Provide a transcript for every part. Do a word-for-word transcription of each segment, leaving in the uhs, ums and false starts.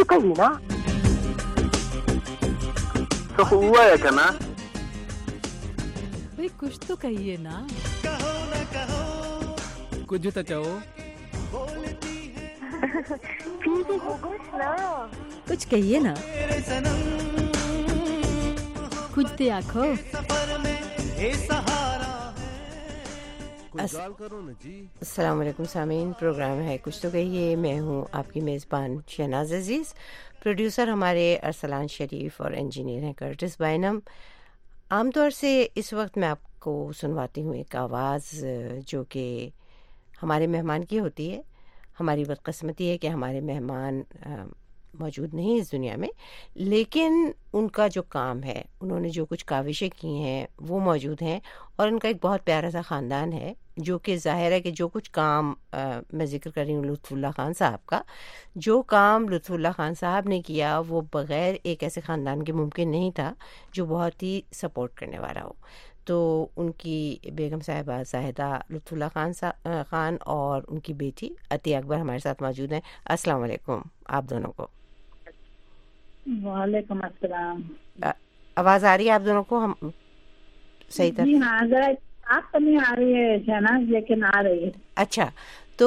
کہیے نا. تو ہوا ہے کنا بھئی کچھ تو کہیے نا. کچھ تو چاہو. کچھ کہیے نا. کچھ تو آخو. السلام علیکم سامعین، پروگرام ہے کچھ تو کہیے. میں ہوں آپ کی میزبان شہناز عزیز. پروڈیوسر ہمارے ارسلان شریف اور انجینئر ہیں کرٹس بائنم. عام طور سے اس وقت میں آپ کو سنواتی ہوں ایک آواز جو کہ ہمارے مہمان کی ہوتی ہے. ہماری بدقسمتی ہے کہ ہمارے مہمان موجود نہیں اس دنیا میں، لیکن ان کا جو کام ہے، انہوں نے جو کچھ کاوشیں کی ہیں وہ موجود ہیں، اور ان کا ایک بہت پیارا سا خاندان ہے جو کہ ظاہر ہے کہ جو کچھ کام میں ذکر کر رہی ہوں لطف اللہ خان صاحب کا، جو کام لطف اللہ خان صاحب نے کیا وہ بغیر ایک ایسے خاندان کے ممکن نہیں تھا جو بہت ہی سپورٹ کرنے والا ہو. تو ان کی بیگم صاحبہ زاہدہ لطف اللہ خان خان اور ان کی بیٹی عطیہ اکبر ہمارے ساتھ موجود ہیں. السلام علیکم آپ دونوں کو. وعلیکم السلام. آواز آ رہی ہے آپ دونوں کو؟ ہم صحیح طرح؟ جی ہاں، ذرا آپ تو نہیں آ رہی ہے شہناز، لیکن آ رہی ہے. اچھا، تو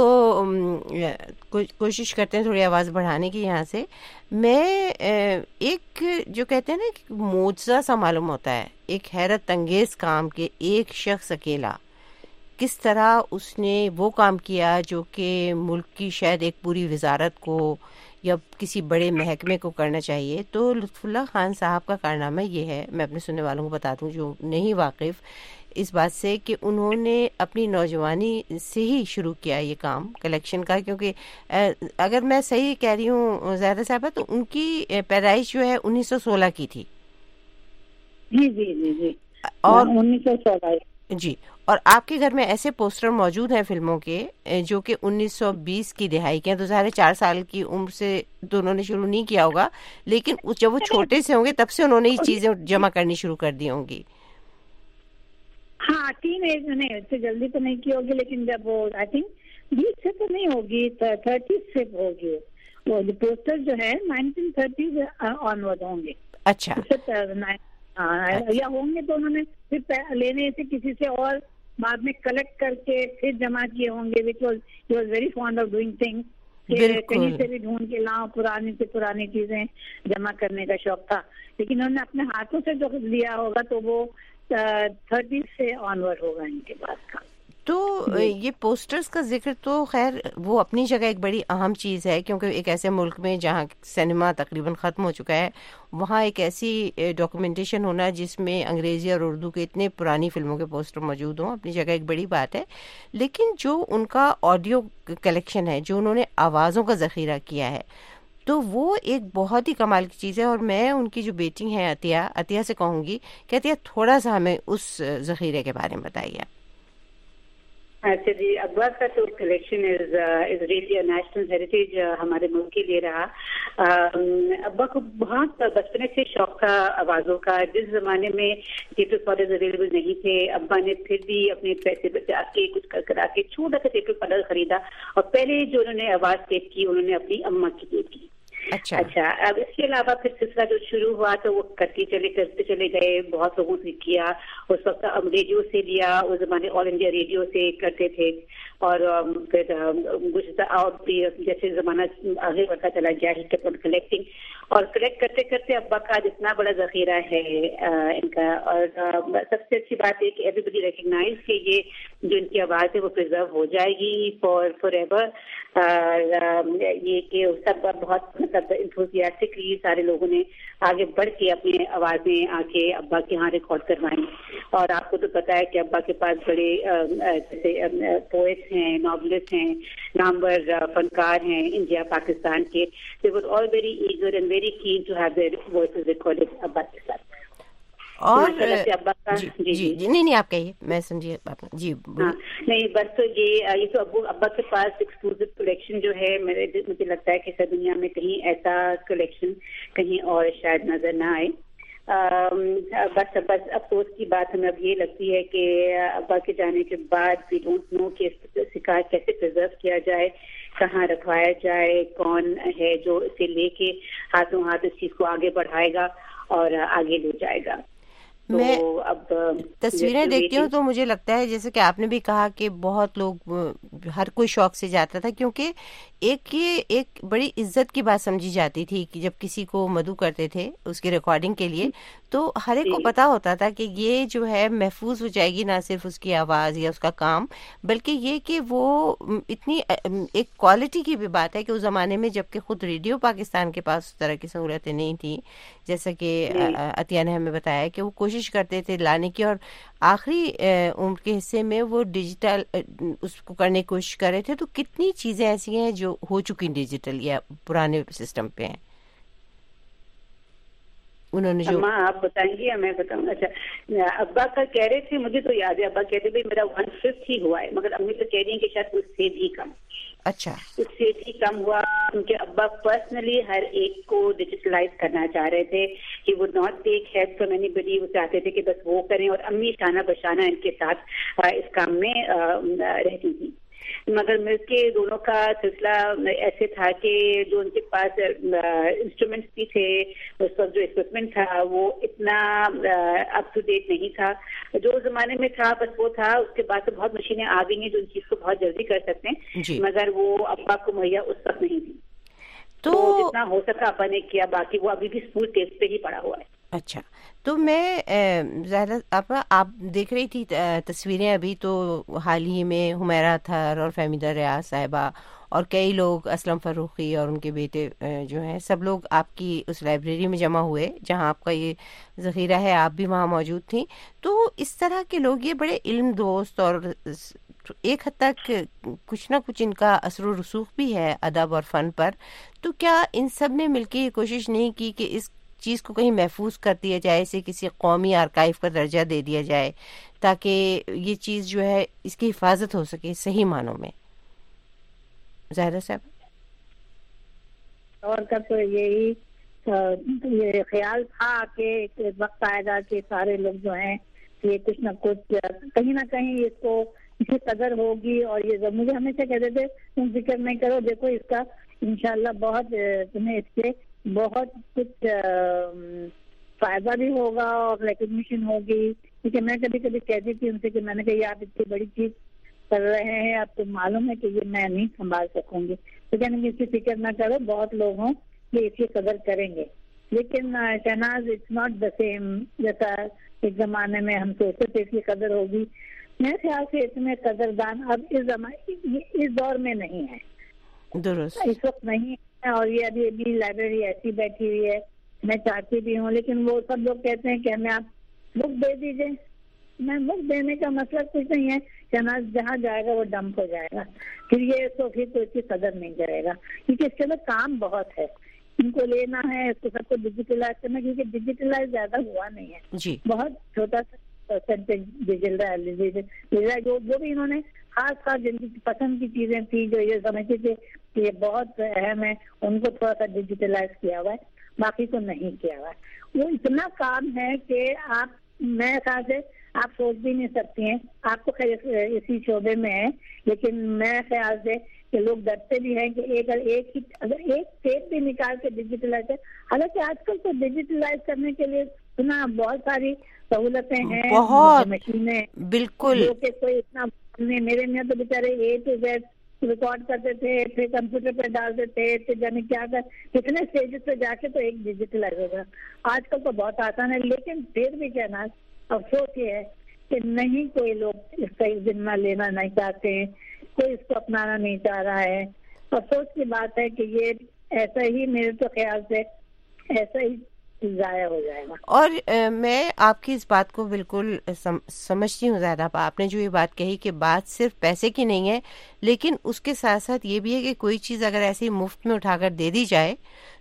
کوشش کرتے ہیں تھوڑی آواز بڑھانے کی یہاں سے. میں ایک جو کہتے ہیں نا کہ معجزہ سا معلوم ہوتا ہے، ایک حیرت انگیز کام کہ ایک شخص اکیلا کس طرح اس نے وہ کام کیا جو کہ ملک کی شاید ایک پوری وزارت کو یا کسی بڑے محکمے کو کرنا چاہیے. تو لطف اللہ خان صاحب کا کارنامہ یہ ہے، میں اپنے سننے والوں کو بتا دوں جو نہیں واقف اس بات سے، کہ انہوں نے اپنی نوجوانی سے ہی شروع کیا یہ کام کلیکشن کا. کیونکہ اگر میں صحیح کہہ رہی ہوں زیادہ صاحبہ، تو ان کی پیدائش جو ہے انیس سو سولہ کی تھی. جی جی جی جی اور انیس سو سولہ جی. اور آپ کے گھر میں ایسے پوسٹر موجود ہیں فلموں کے جو کہ انیس سو بیس کی دہائی کے ہیں. تو ظاہر چار سال کی عمر سے تو انہوں نے شروع نہیں کیا ہوگا، لیکن جب وہ چھوٹے سے ہوں گے تب سے انہوں نے یہ چیزیں جمع کرنی شروع کر دی ہوں گی. ہاں، ٹین ایج میں نہیں، اتنی جلدی تو نہیں کی ہوگی، لیکن جب وہ آئی تھنک بیس سے تو نہیں ہوگی، تھرٹی سے ہوگی. وہ پوسٹر جو ہے نائنٹین تھرٹیز آن ورڈ ہوں گے. اچھا، یا ہوں گے تو انہوں نے پھر لینے سے کسی سے اور بعد میں کلیکٹ کر کے پھر جمع کیے ہوں گے. Which was he was very fond of doing things, کہیں سے بھی ڈھونڈ کے لاؤ، پرانی سے پرانی چیزیں جمع کرنے کا شوق تھا. لیکن انہوں نے اپنے ہاتھوں سے جو لیا ہوگا تو وہ تھرٹی سے آنورڈ ہوگا ان کے بعد کا. تو یہ پوسٹرز کا ذکر تو خیر وہ اپنی جگہ ایک بڑی اہم چیز ہے، کیونکہ ایک ایسے ملک میں جہاں سینما تقریباً ختم ہو چکا ہے، وہاں ایک ایسی ڈاکومنٹیشن ہونا جس میں انگریزی اور اردو کے اتنے پرانی فلموں کے پوسٹر موجود ہوں، اپنی جگہ ایک بڑی بات ہے. لیکن جو ان کا آڈیو کلیکشن ہے، جو انہوں نے آوازوں کا ذخیرہ کیا ہے، تو وہ ایک بہت ہی کمال کی چیز ہے. اور میں ان کی جو بیٹی ہیں عطیہ عطیہ سے کہوں گی کہ عطیہ تھوڑا سا ہمیں اس ذخیرے کے بارے میں بتائیے. اچھا جی، ابا کا تو collection is is really national heritage ہمارے ملک کے لیے رہا. ابا کو بہت بچپنے سے شوق تھا آوازوں کا. جس زمانے میں ٹیپ ریکارڈرز اویلیبل نہیں تھے، ابا نے پھر بھی اپنے پیسے بچا کے کچھ کر کرا کے چھوٹا سا ٹیپ ریکارڈر خریدا، اور پہلے جو انہوں نے آواز ٹیپ کی انہوں نے اپنی اماں کی ٹیپ کی. اچھا اچھا اب اس کے علاوہ پھر سلسلہ جو شروع ہوا تو وہ کرتے چلے کرتے چلے گئے، بہت لوگوں سے کیا. اس وقت اب ریڈیو سے لیا، اس زمانے آل انڈیا ریڈیو سے کرتے تھے، اور پھر اور جیسے زمانہ آگے بڑھتا چلا گیا ہی کیپٹ آن کلیکٹنگ، اور کلیکٹ کرتے کرتے ابا کا اتنا بڑا ذخیرہ ہے ان کا. اور سب سے اچھی بات ہے کہ ایوری بڈی ریکگنائز کہ یہ جو ان کی آواز ہے وہ پرزرو ہو جائے گی فار فار ایور. یہ کہ سب بہت مطلب انتھوزیاسٹکلی سارے لوگوں نے آگے بڑھ کے اپنی آوازیں آ کے ابا کے یہاں ریکارڈ کروائیں. اور آپ کو تو پتا ہے کہ ابا کے پاس بڑے جیسے پوئٹس ہیں، ناولسٹ ہیں، نامور فنکار ہیں انڈیا پاکستان کے. They were all very eager and very keen to have their voices recorded ابا کے ساتھ. اور جی جی جی نہیں نہیں آپ کہیے، میں سمجھیے جی. ہاں نہیں بس تو یہ یہ تو ابو ابا کے پاس ایکسکلوسیو کلیکشن جو ہے، میرے مجھے لگتا ہے کہ دنیا میں کہیں ایسا کلیکشن کہیں اور شاید نظر نہ آئے. بس بس افسوس کی بات ہمیں اب یہ لگتی ہے کہ ابا کے جانے کے بعد وی ڈونٹ نو کہ اس کا کیسے پرزرو کیا جائے، کہاں رکھوایا جائے, کون ہے جو اسے لے کے ہاتھوں ہاتھ اس چیز کو آگے بڑھائے گا اور آگے لے جائے گا. میں اب تصویریں دیکھتی ہوں تو مجھے لگتا ہے جیسے کہ آپ نے بھی کہا کہ بہت لوگ, ہر کوئی شوق سے جاتا تھا, کیونکہ ایک یہ ایک بڑی عزت کی بات سمجھی جاتی تھی کہ جب کسی کو مدعو کرتے تھے اس کی ریکارڈنگ کے لیے تو ہر ایک کو پتا ہوتا تھا کہ یہ جو ہے محفوظ ہو جائے گی, نہ صرف اس کی آواز یا اس کا کام, بلکہ یہ کہ وہ اتنی ایک کوالٹی کی بھی بات ہے کہ اس زمانے میں جب کہ خود ریڈیو پاکستان کے پاس اس طرح کی سہولتیں نہیں تھیں, جیسا کہ عطیہ نے ہمیں بتایا کہ وہ کوشش کرتے تھے لانے کی, اور آخری عمر کے حصے میں وہ ڈیجیٹل اس کو کرنے کی کوشش کر رہے تھے. تو کتنی چیزیں ایسی ہیں جو ہو چکی ڈیجیٹل یا پرانے سسٹم پہ ہیں انہوں نے جو. آپ بتائیں گے یا میں بتاؤں؟ اچھا, ابا کا کہہ رہے تھے, مجھے تو یاد ہے ابا کہتے تھے میرا ون ففتھ ہی ہوا ہے, مگر امی تو کہہ رہی ہیں کہ شاید اس سے بھی کم. اچھا, اس سے بھی کم ہوا کیونکہ ابا پرسنلی ہر ایک کو ڈیجیٹلائز کرنا چاہ رہے تھے کہ وہ ناٹ ٹیک ہیلپ فرام اینی بڈی. وہ چاہتے تھے کہ بس وہ کریں, اور امی شانہ بشانہ ان کے ساتھ اس کام میں رہتی تھی. مگر مل کے دونوں کا سلسلہ ایسے تھا کہ جو ان کے پاس انسٹرومینٹس بھی تھے, اس وقت جو اکوپمنٹ تھا وہ اتنا اپ ٹو ڈیٹ نہیں تھا. جو زمانے میں تھا بس وہ تھا. اس کے بعد تو بہت مشینیں آ گئی ہیں جو ان چیز کو بہت جلدی کر سکتے ہیں, مگر وہ ابا کو مہیا اس وقت نہیں تھی. تو جتنا ہو سکا ابا نے کیا, باقی وہ ابھی بھی اسکول ٹیسٹ پہ ہی پڑا ہوا ہے. اچھا, تو میں زیادہ آپ آپ دیکھ رہی تھی تصویریں ابھی, تو حال ہی میں حمیرہ اطہر اور فہمیدہ ریاض صاحبہ اور کئی لوگ, اسلم فروخی اور ان کے بیٹے جو ہیں, سب لوگ آپ کی اس لائبریری میں جمع ہوئے جہاں آپ کا یہ ذخیرہ ہے, آپ بھی وہاں موجود تھیں. تو اس طرح کے لوگ یہ بڑے علم دوست اور ایک حد تک کچھ نہ کچھ ان کا اثر و رسوخ بھی ہے ادب اور فن پر. تو کیا ان سب نے مل کے یہ کوشش نہیں کی کہ اس چیز کو کہیں محفوظ کر دیا جائے, اسے کسی قومی آرکائیو کا درجہ دے دیا جائے تاکہ یہ چیز جو ہے اس کی حفاظت ہو سکے صحیح معنوں میں؟ زاہدہ صاحب. اور کا تو یہی یہ خیال تھا کہ ایک وقت آئے گا کہ سارے لوگ جو ہیں یہ کچھ نہ کچھ کہیں نہ کہیں اس کو اسی قدر ہوگی. اور یہ مجھے ہمیشہ کہتے تھے تم فکر نہیں کرو, دیکھو اس کا انشاءاللہ بہت تمہیں اس سے بہت کچھ فائدہ بھی ہوگا اور ریکگنیشن ہوگی. کیونکہ میں کبھی کبھی کہتی تھی ان سے کہ میں نے کہا یہ آپ اتنی بڑی چیز کر رہے ہیں, آپ کو معلوم ہے کہ یہ میں نہیں سنبھال سکوں گی. تو کہنے کی اس کی فکر نہ کرو, بہت لوگ ہوں یہ اس کی قدر کریں گے. لیکن Shahnaz it's not the same جیسا ایک زمانے میں ہم سوچتے تھے اس کی قدر ہوگی. میرے خیال سے اس میں قدردان اب اس زمانے اس دور میں نہیں ہے, درست اس وقت نہیں ہے. اور یہ ابھی ابھی لائبریری ایسی بیٹھی ہوئی ہے, میں چاہتی بھی ہوں, لیکن وہ سب لوگ کہتے ہیں کہ ہمیں آپ بک دے دیجیے. میں بک دینے کا مطلب کچھ نہیں ہے کہ جہاں جائے گا وہ ڈمپ ہو جائے گا, پھر یہ تو پھر تو اس کی قدر نہیں کرے گا. کیونکہ اس کے بعد کام بہت ہے, ان کو لینا ہے, اس کو سب کو ڈیجیٹلائز کرنا, کیونکہ ڈیجیٹلائز زیادہ ہوا نہیں ہے جی, بہت چھوٹا سا پرسنٹیج ڈیجیٹل جو جو بھی انہوں نے خاص خاص جن کی پسند کی چیزیں تھی جو یہ سمجھتے تھے کہ یہ بہت اہم ہے, ان کو تھوڑا سا ڈیجیٹلائز کیا ہوا ہے, باقی کو نہیں کیا ہوا ہے. وہ اتنا کام ہے کہ آپ میں خیال سے آپ سوچ بھی نہیں سکتی ہیں. آپ کو خیر اسی شعبے میں ہے, لیکن میں خیال سے کہ لوگ ڈرتے بھی ہیں کہ ایک ایک ہی اگر ایک ٹیپ بھی نکال کے ڈیجیٹلائز ہے. حالانکہ آج کل تو ڈیجیٹلائز کرنے کے لیے سنا بہت ساری سہولتیں ہیں, بہت مشینیں, بالکل, جو کہ کوئی اتنا نہیں. میرے میں تو بےچارے اے ٹو زیڈ ریکارڈ کرتے تھے, پھر کمپیوٹر پہ ڈالتے تھے, پھر جانے کیا کر کتنے اسٹیجز پہ جا کے تو ایک ڈیجیٹلائز ہوگا. آج کل تو بہت آسان ہے, لیکن پھر بھی کہنا افسوس یہ ہے کہ نہیں کوئی لوگ اس کا ذمہ لینا نہیں چاہتے ہیں, کوئی اس کو اپنانا نہیں چاہ رہا ہے. افسوس کی بات ہے کہ یہ ایسا ہی میرے تو خیال سے ایسا ہی ضائع ہو جائے گا. اور میں آپ کی اس بات کو بالکل سمجھتی ہوں زیادہ. آپ نے جو یہ بات کہی کہ بات صرف پیسے کی نہیں ہے, لیکن اس کے ساتھ ساتھ یہ بھی ہے کہ کوئی چیز اگر ایسی مفت میں اٹھا کر دے دی جائے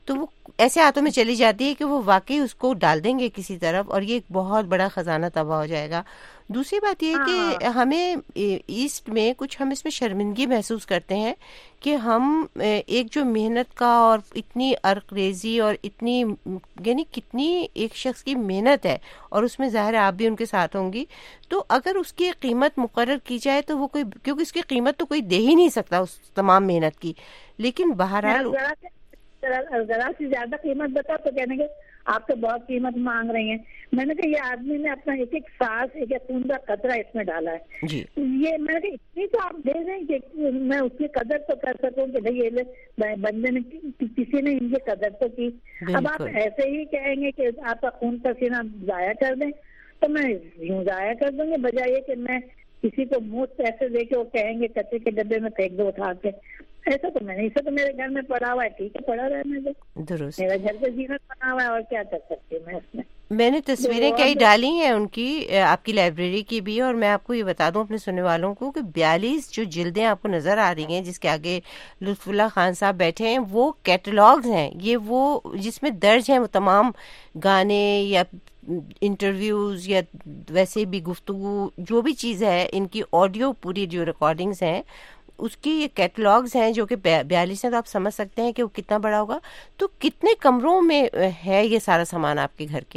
تو وہ ایسے ہاتھوں میں چلی جاتی ہے کہ وہ واقعی اس کو ڈال دیں گے کسی طرف اور یہ ایک بہت بڑا خزانہ تباہ ہو جائے گا. دوسری بات یہ کہ ہمیں ایسٹ میں کچھ ہم اس میں شرمندگی محسوس کرتے ہیں کہ ہم ایک جو محنت کا اور اتنی عرق ریزی اور اتنی یعنی کتنی ایک شخص کی محنت ہے اور اس میں ظاہر آپ بھی ان کے ساتھ ہوں گی, تو اگر اس کی قیمت مقرر کی جائے تو وہ کوئی, کیونکہ اس کی قیمت تو کوئی دے ہی نہیں سکتا اس تمام محنت کی, لیکن بہرحال ذرا سی زیادہ قیمت بتا تو کہنے کے آپ تو بہت قیمت مانگ رہی ہیں. میں نے کہا یہ آدمی نے اپنا ایک ایک سانس ایک ایک خون کا قطرہ اس میں ڈالا ہے جی. یہ میں نے کہا اتنی تو آپ دے دیں کہ میں اس کی قدر تو کر سکوں کہ بھائی یہ بندے نے کسی نے ان کی قدر تو کی. اب آپ ایسے ہی کہیں گے کہ آپ کا خون پسینہ ضائع کر دیں تو میں یوں ضائع کر دوں گی, بجائے کہ میں کسی کو مفت پیسے دے کے وہ کہیں گے کچرے کے ڈبے میں پھینک دو اٹھا کے. ایسا تو میں نہیں, ایسا تو میرے گھر میں پڑا ہوا ہے, ٹھیک ہے پڑا رہا ہے, درست میرا گھر کا زینت بنا ہوا ہے, اور کیا کر سکتی ہوں میں اس میں. میں نے تصویریں کئی ڈالی ہیں ان کی, آپ کی لائبریری کی بھی, اور میں آپ کو یہ بتا دوں اپنے سننے والوں کو کہ بیالیس جو جلدیں آپ کو نظر آ رہی ہیں جس کے آگے لطف اللہ خان صاحب بیٹھے ہیں, وہ کیٹلاگز ہیں. یہ وہ جس میں درج ہیں وہ تمام گانے یا انٹرویوز یا ویسے بھی گفتگو جو بھی چیز ہے, ان کی آڈیو پوری جو ریکارڈنگز ہیں اس کی یہ کیٹلاگز ہیں جو کہ بیالیس ہیں, تو آپ سمجھ سکتے ہیں کہ وہ کتنا بڑا ہوگا. تو کتنے کمروں میں ہے یہ سارا سامان آپ کے گھر کے؟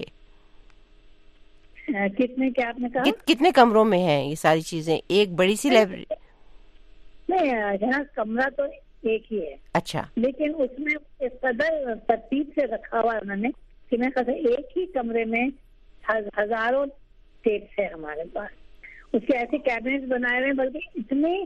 کتنے کیا آپ نے کہا کتنے کمروں میں ہیں یہ ساری چیزیں؟ ایک بڑی سی لائبریری نہیں, یہاں کمرہ تو ایک ہی ہے. اچھا, لیکن اس میں اس قدر ترتیب سے رکھا ہوا انہوں نے کہ میں کہا ایک ہی کمرے میں ہزاروں ٹیپس ہے ہمارے پاس. اس کے ایسے کیبنٹ بنائے ہوئے, بلکہ اتنے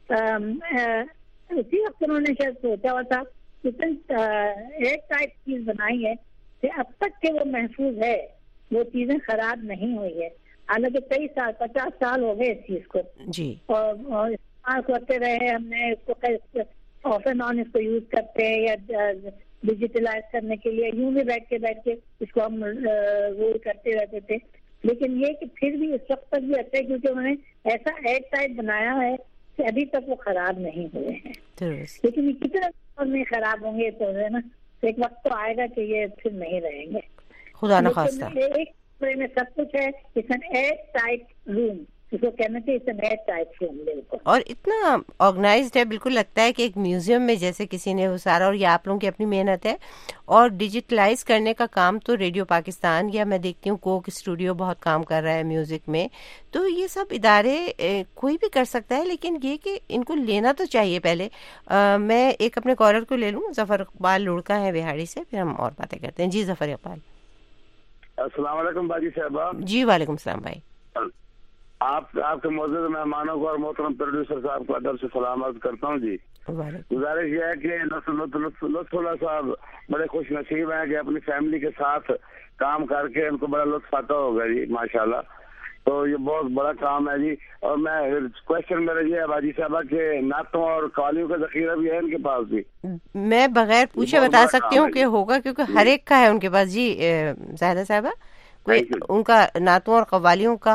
اسی وقت انہوں نے شاید سوچا ہوا تھا, اتنی ایک ٹائپ چیز بنائی ہے کہ اب تک کہ وہ محفوظ ہے, وہ چیزیں خراب نہیں ہوئی ہے. حالانکہ کئی سال پچاس سال ہو گئے اس چیز کو جی, اور استعمال کرتے رہے ہم نے اس کو, آف اینڈ آن اس کو یوز کرتے ہیں یا ڈیجیٹلائز کرنے کے لیے یوں بھی بیٹھ کے بیٹھ کے اس کو ہم رول کرتے رہتے تھے. لیکن یہ کہ پھر بھی اس وقت تک بھی اچھا ہے کیونکہ انہوں نے ایسا ایئر ٹائٹ بنایا ہے کہ ابھی تک وہ خراب نہیں ہوئے ہیں. لیکن یہ کتنا نہیں خراب ہوں گے تو ہے نا, ایک وقت تو آئے گا کہ یہ پھر نہیں رہیں گے, خدا نہ خواستہ. ایک کمرے میں سب کچھ ہے, it's an airtight room, اس کو کہنا چاہیے it's an airtight room بالکل, اور اتنا آرگنائزڈ ہے, بالکل لگتا ہے کہ ایک میوزیم میں جیسے کسی نے وہ سارا, اور یہ آپ لوگوں کی اپنی محنت ہے. اور ڈیجیٹلائز کرنے کا کام تو ریڈیو پاکستان یا میں دیکھتی ہوں کوک اسٹوڈیو بہت کام کر رہا ہے میوزک میں, تو یہ سب ادارے کوئی بھی کر سکتا ہے, لیکن یہ کہ ان کو لینا تو چاہیے پہلے. میں ایک اپنے کالر کو لے لوں, ظفر اقبال لڑکا ہے بہاڑی سے, پھر ہم اور باتیں کرتے ہیں. جی ظفر اقبال. السلام علیکم باجی صاحبہ. جی وعلیکم السلام بھائی. آپ آپ کے معزز مہمانوں کو اور محترم پروڈیوسر صاحب کو ادب سے سلام عرض کرتا ہوں. جی گزارش یہ ہے کہ لطف اللہ صاحب بڑے خوش نصیب ہیں کہ اپنی فیملی کے ساتھ کام کر کے ان کو بڑا لطف آتا ہوگا. جی ماشاءاللہ, تو یہ بہت بڑا کام ہے. جی اور میں کوشچن میرا یہ ہے باجی صاحبہ کہ نعتوں اور قوالیوں کا ذخیرہ بھی ہے ان کے پاس. بھی میں بغیر پوچھے بتا سکتی ہوں کہ ہوگا, کیونکہ ہر ایک کا ہے ان کے پاس. جی زاہدہ صاحبہ, کوئی ان کا نعتوں اور قوالیوں کا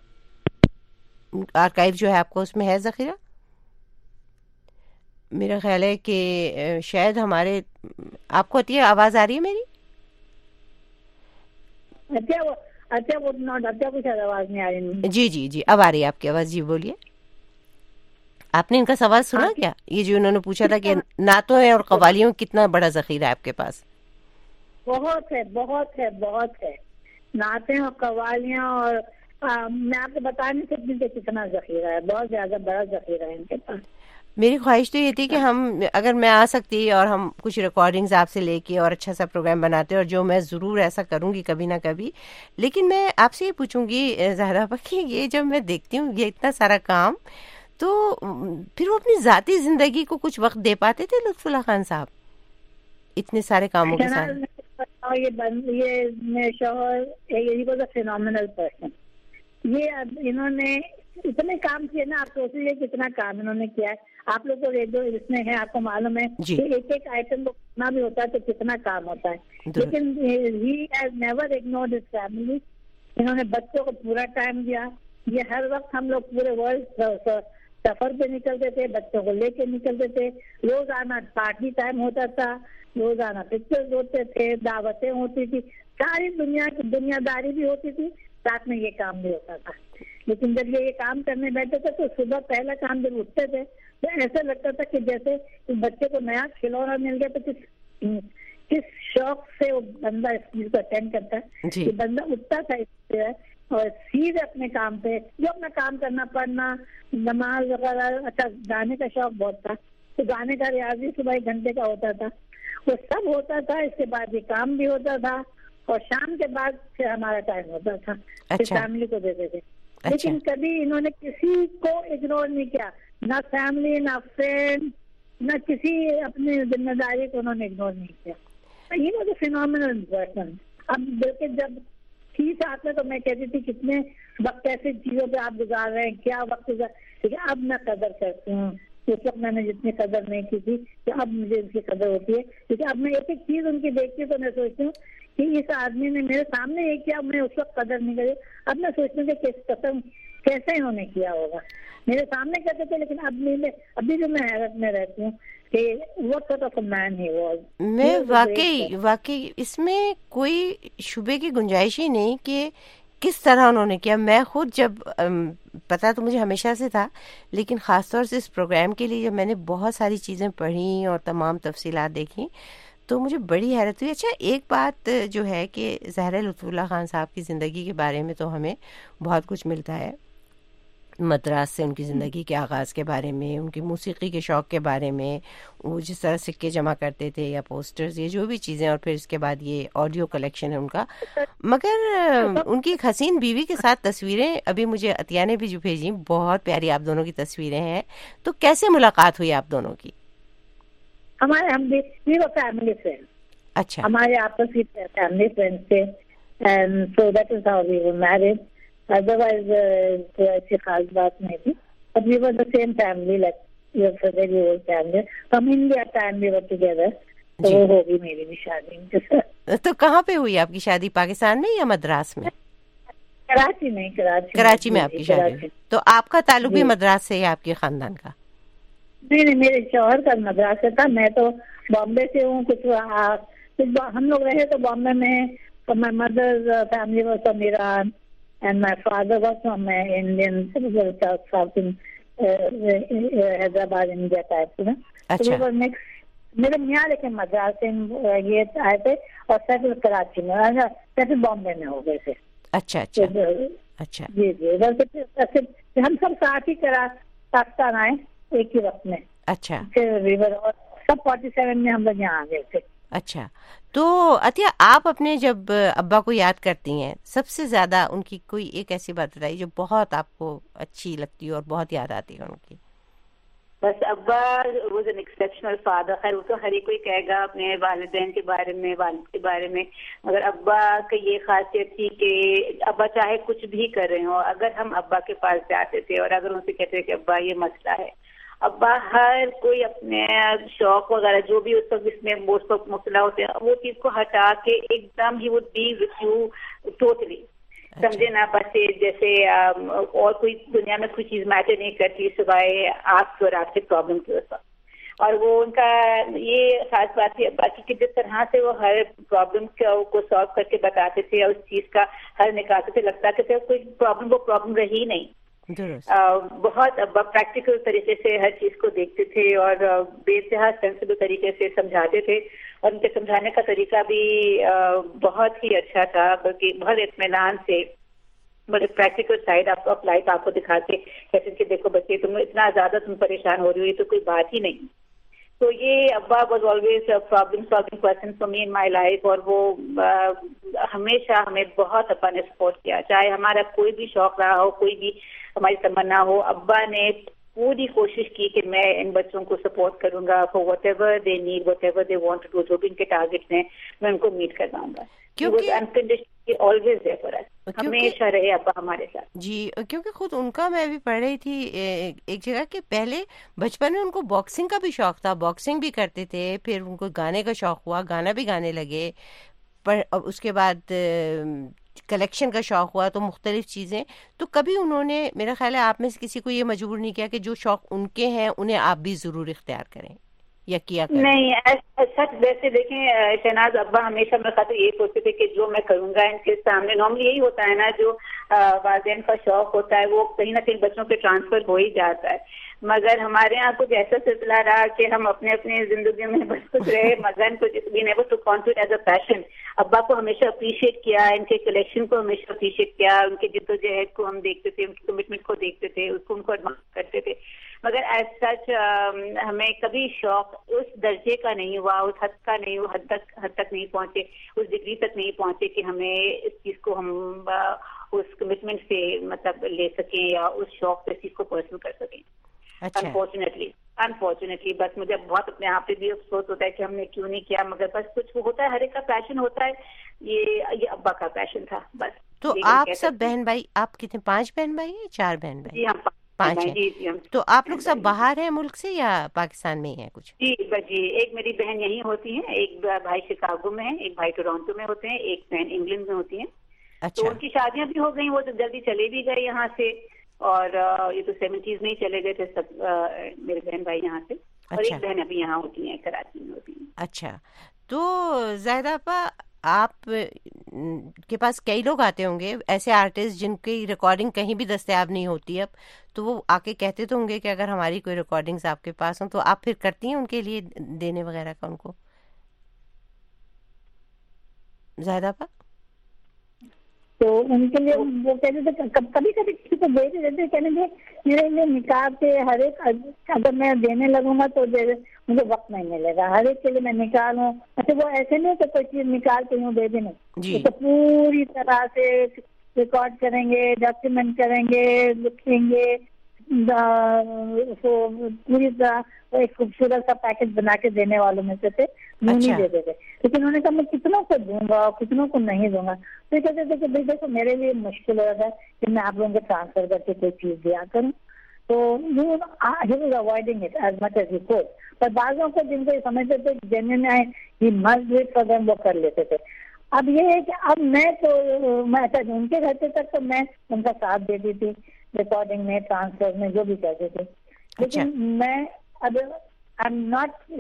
آرکائیو جو ہے آپ کو اس میں ہے ذخیرہ؟ میرا خیال ہے کہ شاید ہمارے, آپ کو آتی ہے آواز آ رہی ہے میری؟ اچھا وہ کچھ آواز نہیں آ رہی. جی جی جی اب آ رہی ہے آپ کی آواز. جی بولیے. آپ نے ان کا سوال سنا کیا, یہ جو انہوں نے پوچھا تھا کہ نعتوں اور قوالیوں کتنا بڑا ذخیرہ ہے آپ کے پاس؟ بہت ہے بہت ہے بہت ہے, نعتیں اور قوالیاں, اور میں آپ کو بتا نہیں سکتی کہ کتنا ذخیرہ ہے, بہت زیادہ بڑا ذخیرہ ہے ان کے پاس. میری خواہش تو یہ تھی کہ ہم, اگر میں آ سکتی اور ہم کچھ ریکارڈنگز آپ سے لے کے اور اچھا سا پروگرام بناتے, اور جو میں ضرور ایسا کروں گی کبھی نہ کبھی. لیکن میں آپ سے یہ پوچھوں گی زہرا کہ یہ جب میں دیکھتی ہوں یہ اتنا سارا کام, تو پھر وہ اپنی ذاتی زندگی کو کچھ وقت دے پاتے تھے لطف اللہ خان صاحب اتنے سارے کاموں کے ساتھ؟ یہ شوہر فینومینل پرسن, یہ انہوں نے اتنے کام کیے نا, آپ سوچ لیجیے کتنا کام انہوں نے کیا ہے. آپ لوگ کو ریڈیو اس میں ہے, آپ کو معلوم ہے کہ ایک ایک آئٹم کو کتنا بھی ہوتا ہے تو کتنا کام ہوتا ہے. لیکن he has never ignored his family. انہوں نے بچوں کو پورا ٹائم دیا. یہ ہر وقت ہم لوگ پورے ورلڈ سفر پہ نکلتے تھے, بچوں کو لے کے نکلتے تھے, روزانہ پارٹی ٹائم ہوتا تھا, روزانہ پکچر ہوتے تھے, دعوتیں ہوتی تھی, ساری دنیا کی دنیا داری بھی ہوتی تھی, ساتھ میں یہ کام بھی ہوتا تھا. لیکن جب یہ کام کرنے بیٹھے تھے تو صبح پہلا کام جب اٹھتے تھے تو ایسا لگتا تھا کہ جیسے بچے کو نیا کھلونا مل گیا تو کس کس شوق سے وہ بندہ اس چیز کو اٹینڈ کرتا ہے کہ بندہ اٹھتا تھا اس سے اور سیدھے اپنے کام پہ جو اپنا کام کرنا, پڑھنا, نماز وغیرہ. اچھا گانے کا شوق بہت تھا تو گانے کا ریاض بھی صبح ایک گھنٹے کا ہوتا تھا, وہ سب ہوتا تھا. اس کے بعد یہ کام بھی ہوتا تھا اور شام کے بعد پھر ہمارا ٹائم ہوتا تھا, پھر فیملی کو دیتے تھے. لیکن کبھی انہوں نے کسی کو اگنور نہیں کیا, نہ فیملی, نہ فرینڈ, نہ کسی اپنی ذمہ داری کو انہوں نے اگنور نہیں کیا. یہ واز اے فینومینل پرسن. اب بلکہ جب تھی ساتھ میں تو میں کہتی تھی کتنے وقت ایسی چیزوں پہ آپ گزار رہے ہیں, کیا وقت گزار. لیکن اب میں قدر کرتی ہوں, اس وقت میں نے جتنی قدر نہیں کی تھی کہ اب مجھے ان کی قدر ہوتی ہے. کیونکہ اب میں ایک ایک چیز ان کی دیکھتی ہوں تو میں سوچتی ہوں کہ اس آدمی نے میرے سامنے یہ کیا, میں اس وقت قدر نہیں کری. اب میں سوچتی ہوں کہ کس قسم کیسے انہوں نے کیا ہوگا. میرے سامنے کہتے تھے لیکن اب ابھی بھی میں حیرت میں رہتی ہوں کہ what sort of a man he was. میں واقعی واقعی اس میں کوئی شبے کی گنجائش ہی نہیں کہ کس طرح انہوں نے کیا. میں خود جب پتہ تو مجھے ہمیشہ سے تھا, لیکن خاص طور سے اس پروگرام کے لیے جب میں نے بہت ساری چیزیں پڑھیں اور تمام تفصیلات دیکھیں تو مجھے بڑی حیرت ہوئی. اچھا ایک بات جو ہے کہ زہرا لطف اللہ خان صاحب کی زندگی کے بارے میں تو ہمیں بہت کچھ ملتا ہے, مدراس سے ان کی زندگی کے آغاز کے بارے میں, ان کی موسیقی کے شوق کے بارے میں, وہ جس طرح سکے جمع کرتے تھے یا پوسٹرز, یہ جو بھی چیزیں, اور پھر اس کے بعد یہ آڈیو کلیکشن ہے ان کا. مگر ان کی ایک حسین بیوی کے ساتھ تصویریں ابھی مجھے عطیہ نے بھی جو بھیجی, بہت پیاری آپ دونوں کی تصویریں ہیں. تو کیسے ملاقات ہوئی آپ دونوں کی؟ ہمارے ہم بھی فیملی فرینڈ. اچھا, ہمارے آپس کی فیملی فرینڈ تھے, and so that is how we were married. Otherwise ایسی خاص بات نہیں تھی, but we were the same family, like we were very old family. From India time we were together. تو وہ ہوگی میری بھی شادی. تو کہاں پہ ہوئی آپ کی شادی, پاکستان میں یا مدراس میں؟ کراچی میں. کراچی کراچی میں آپ کی شادی. تو آپ کا تعلق بھی مدراس سے یا آپ کے خاندان کا؟ نہیں نہیں, میرے شوہر کا مدراس سے تھا, میں تو بامبے سے ہوں. کچھ ہم لوگ رہے تو بامبے میں. My mother family was from Iran and my father was from Indian south Hyderabad India type میں. میرے میاں لیکن مدراس سے یہ آئے تھے اور سیٹل کراچی میں, سیٹل بامبے میں ہو گئے تھے. اچھا اچھا اچھا. جی جی, ہم سب ساتھ ہی کرا پاکستان آئے ایک ہی وقت میں. اچھا, سب فورٹی سیون میں ہم لوگ یہاں آ گئے تھے. اچھا, تو عطیہ آپ اپنے جب ابا کو یاد کرتی ہیں, سب سے زیادہ ان کی کوئی ایک ایسی بات بتائی جو بہت آپ کو اچھی لگتی ہے اور بہت یاد آتی ہے ان کی؟ بس ابا واز این ایکسیپشنل فادر. خیر وہ تو ہر ایک کوئی کہے گا اپنے والدین کے بارے میں, والد کے بارے میں, مگر ابا کی یہ خاصیت تھی کہ ابا چاہے کچھ بھی کر رہے ہوں, اگر ہم ابا کے پاس جاتے تھے اور اگر ان سے کہتے کہ ابا یہ مسئلہ ہے, ابا ہر کوئی اپنے شوق وغیرہ جو بھی اس وقت اس میں موسٹ آف مسئلہ ہوتے ہیں وہ چیز کو ہٹا کے ایک دم ہی would be with you totally. سمجھے نا, بس جیسے اور کوئی دنیا میں کوئی چیز میٹر نہیں کرتی سوائے آپ اور آپ کے پرابلم کے وقت. اور وہ ان کا یہ خاص بات تھی ابا کی کہ جس طرح سے وہ ہر پرابلم کو سالو کر کے بتاتے تھے اور اس چیز کا حل نکالتے تھے, لگتا کہ کوئی پرابلم وہ پرابلم رہی نہیں. بہت ابا پریکٹیکل طریقے سے ہر چیز کو دیکھتے تھے اور بے انتہا سینسیبل طریقے سے سمجھاتے تھے, اور ان کے سمجھانے کا طریقہ بھی بہت ہی اچھا تھا, بلکہ بہت اطمینان سے بڑے پریکٹیکل سائڈ آپ کو لائف آپ کو دکھاتے کیسے کہ دیکھو بچے تم اتنا زیادہ تم پریشان ہو رہی ہو, یہ تو کوئی بات ہی نہیں. تو یہ ابا was always problem solving person for me in my life, اور وہ ہمیشہ ہمیں بہت ابا نے سپورٹ کیا, چاہے ہمارا کوئی بھی شوق رہا ہو, کوئی بھی ہماری تمنا ہو, ابا نے پوری کوشش کی کہ میں ان بچوں کو سپورٹ کروں گا for whatever they need, whatever they want to do, جو بھی ان کے ٹارگیٹس ہیں میں ان کو میٹ کرواؤں گا. آلویز دیئر فار اس, ہمیشہ رہے ابا ہمارے ساتھ. جی, کیونکہ خود ان کا میں بھی پڑھ رہی تھی ایک جگہ کہ پہلے بچپن میں ان کو باکسنگ کا بھی شوق تھا, باکسنگ بھی کرتے تھے, پھر ان کو گانے کا شوق ہوا, گانا بھی گانے لگے, پر اس کے بعد کلیکشن کا شوق ہوا تو مختلف چیزیں, تو کبھی انہوں نے میرا خیال ہے آپ میں سے کسی کو یہ مجبور نہیں کیا کہ جو شوق ان کے ہیں انہیں آپ بھی ضرور اختیار کریں یا کیا کریں؟ نہیں سچ ویسے دیکھیں شہناز ابا ہمیشہ میرے خاطر یہی سوچتے تھے کہ جو میں کروں گا ان کے سامنے, نارملی یہی ہوتا ہے نا, جو والدین کا شوق ہوتا ہے وہ کہیں نہ کہیں بچوں پہ ٹرانسفر ہو ہی جاتا ہے, مگر ہمارے یہاں کچھ ایسا سلسلہ رہا کہ ہم اپنے اپنے زندگی میں بس کچھ رہے مگر کو be never to content as a passion. ابا کو ہمیشہ اپریشیٹ کیا, ان کے کلیکشن کو ہمیشہ اپریشیٹ کیا, ان کے جدوجہد کو ہم دیکھتے تھے, ان کی کمٹمنٹ کو دیکھتے تھے, اس کو ان کو ایڈمائر کرتے تھے, مگر ایز سچ ہمیں کبھی شوق اس درجے کا نہیں ہوا, اس حد کا نہیں ہوا, حد تک حد تک نہیں پہنچے, اس ڈگری تک نہیں پہنچے کہ ہمیں اس چیز کو ہم اس کمٹمنٹ سے مطلب لے سکیں یا اس شوق سے اس چیز کو پرسنل کر سکیں. انفارچونیٹلی انفارچونیٹلی بس مجھے بہت اپنے آپ پہ بھی افسوس ہوتا ہے کہ ہم نے کیوں نہیں کیا, مگر بس کچھ ہوتا ہے, ہر ایک کا پیشن ہوتا ہے, یہ یہ ابا کا پیشن تھا بس. تو آپ سب بہن بھائی, آپ کتنے, پانچ بہن بھائی ہیں, چار بہن بھائی؟ جی ہم پانچ ہیں. تو آپ لوگ سب باہر ہیں ملک سے یا پاکستان میں ہی ہیں کچھ؟ جی جی, ایک میری بہن یہیں ہوتی ہیں, ایک بھائی شکاگو میں ہیں, ایک بھائی ٹورانٹو میں ہوتے ہیں, ایک بہن انگلینڈ میں ہوتی ہیں. تو ان کی شادیاں بھی ہو گئی, وہ تو جلدی چلے بھی گئے یہاں سے, اور یہ تو سیونٹیز میں ہی چلے گئے تھے سب میرے بہن بھائی یہاں سے, اور ایک بہن ابھی یہاں ہوتی ہیں, کراچی میں ہوتی ہیں. اچھا, تو زاہدہ آپا آپ کے پاس کئی لوگ آتے ہوں گے ایسے آرٹسٹ جن کی ریکارڈنگ کہیں بھی دستیاب نہیں ہوتی اب, تو وہ آ کے کہتے تو ہوں گے کہ اگر ہماری کوئی ریکارڈنگز آپ کے پاس ہوں, تو آپ پھر کرتی ہیں ان کے لیے دینے وغیرہ کا ان کو؟ زاہدہ آپا تو ان کے لیے وہ کہتے تھے کبھی کبھی کسی کو دے دیتے, کہنے کے میرے لیے نکاح کے ہر ایک اگر میں دینے لگوں گا تو مجھے وقت نہیں ملے گا, ہر ایک کے لیے میں نکالوں. اچھا وہ ایسے نہیں کہ کوئی چیز نکال کے یوں دے دیں, نہیں, تو پوری طرح سے ریکارڈ کریں گے, ڈاکیومنٹ کریں گے, لکھیں گے, پوری طرح ایک خوبصورت سا پیکج بنا کے دینے والوں میں سے تھے, یوں نہیں دیتے تھے. لیکن انہوں نے کہا میں کتنوں کو دوں گا اور کتنوں کو نہیں دوں گا. تو یہ کہتے تھے کہ بھائی دیکھو میرے لیے مشکل ہو رہا ہے کہ میں آپ لوگوں کو ٹرانسفر کر کے کوئی چیز دیا کروں. تو he was avoiding it as much as he could. پر بعضوں کو جن کو یہ سمجھتے تھے جینوئن ہے he must do it for them, وہ کر لیتے تھے. اب یہ ہے کہ اب میں تو میں ایسا ان کے گھر تک تو میں ان کا ساتھ دیتی تھی ریکارڈنگ میں, ٹرانسفر میں, جو بھی کرتے تھے. لیکن میں اب I am not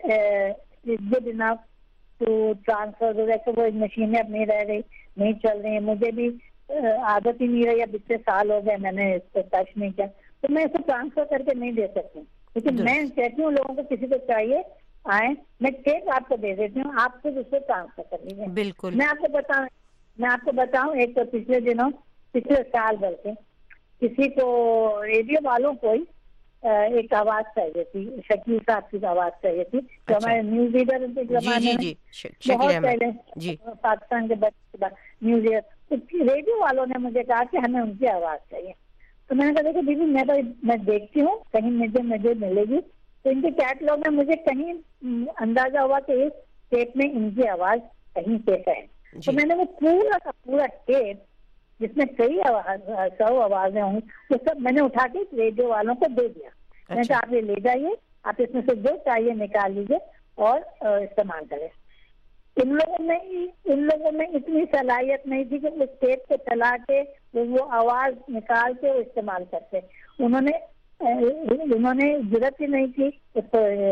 good enough to transfer. ویسے وہ مشینیں اب نہیں رہ رہی, نہیں چل رہی ہیں, مجھے بھی عادت ہی نہیں رہی, اب اتنے سال ہو گئے میں نے اس کو ٹچ نہیں کیا, تو میں اسے ٹرانسفر کر کے نہیں دے سکتی. لیکن میں کہتی ہوں لوگوں کو کسی کو چاہیے آئے, میں ٹیپ آپ کو دے دیتی ہوں, آپ خود اس کو ٹرانسفر کر لیجیے. بالکل. میں آپ کو بتاؤں میں آپ کو بتاؤں ایک تو پچھلے دنوں پچھلے سال بلکہ کسی کو ریڈیو والوں کو ہی ایک آواز چاہیے تھی, شکیل صاحب کی آواز چاہیے تھی, جو ہمارے نیوز ریڈر کے زمانے میں بہت پہلے پاکستان کے بچے نیوز ریڈر, ریڈیو والوں نے مجھے کہا کہ ہمیں ان کی آواز چاہیے. تو میں نے کہا دیکھو دیدی میں تو میں دیکھتی ہوں کہیں مجھے مجھے ملے گی, تو ان کے کیٹلاگ میں مجھے کہیں اندازہ ہوا کہ اس ٹیپ میں ان کی آواز کہیں پہ ہے. تو میں نے وہ پورا کا پورا ٹیپ جس میں کئی آواز سو آوازیں ہوں گی وہ سب میں نے اٹھا کے ریڈیو والوں کو دے دیا. میں نے کہا آپ یہ لے جائیے, آپ اس میں سے جو چاہیے نکال لیجیے اور استعمال کریں. ان لوگوں میں ان لوگوں میں اتنی صلاحیت نہیں تھی کہ اس ٹیپ کو چلا کے وہ آواز نکال کے وہ استعمال کرتے. انہوں نے انہوں نے ضرورت ہی نہیں تھی اس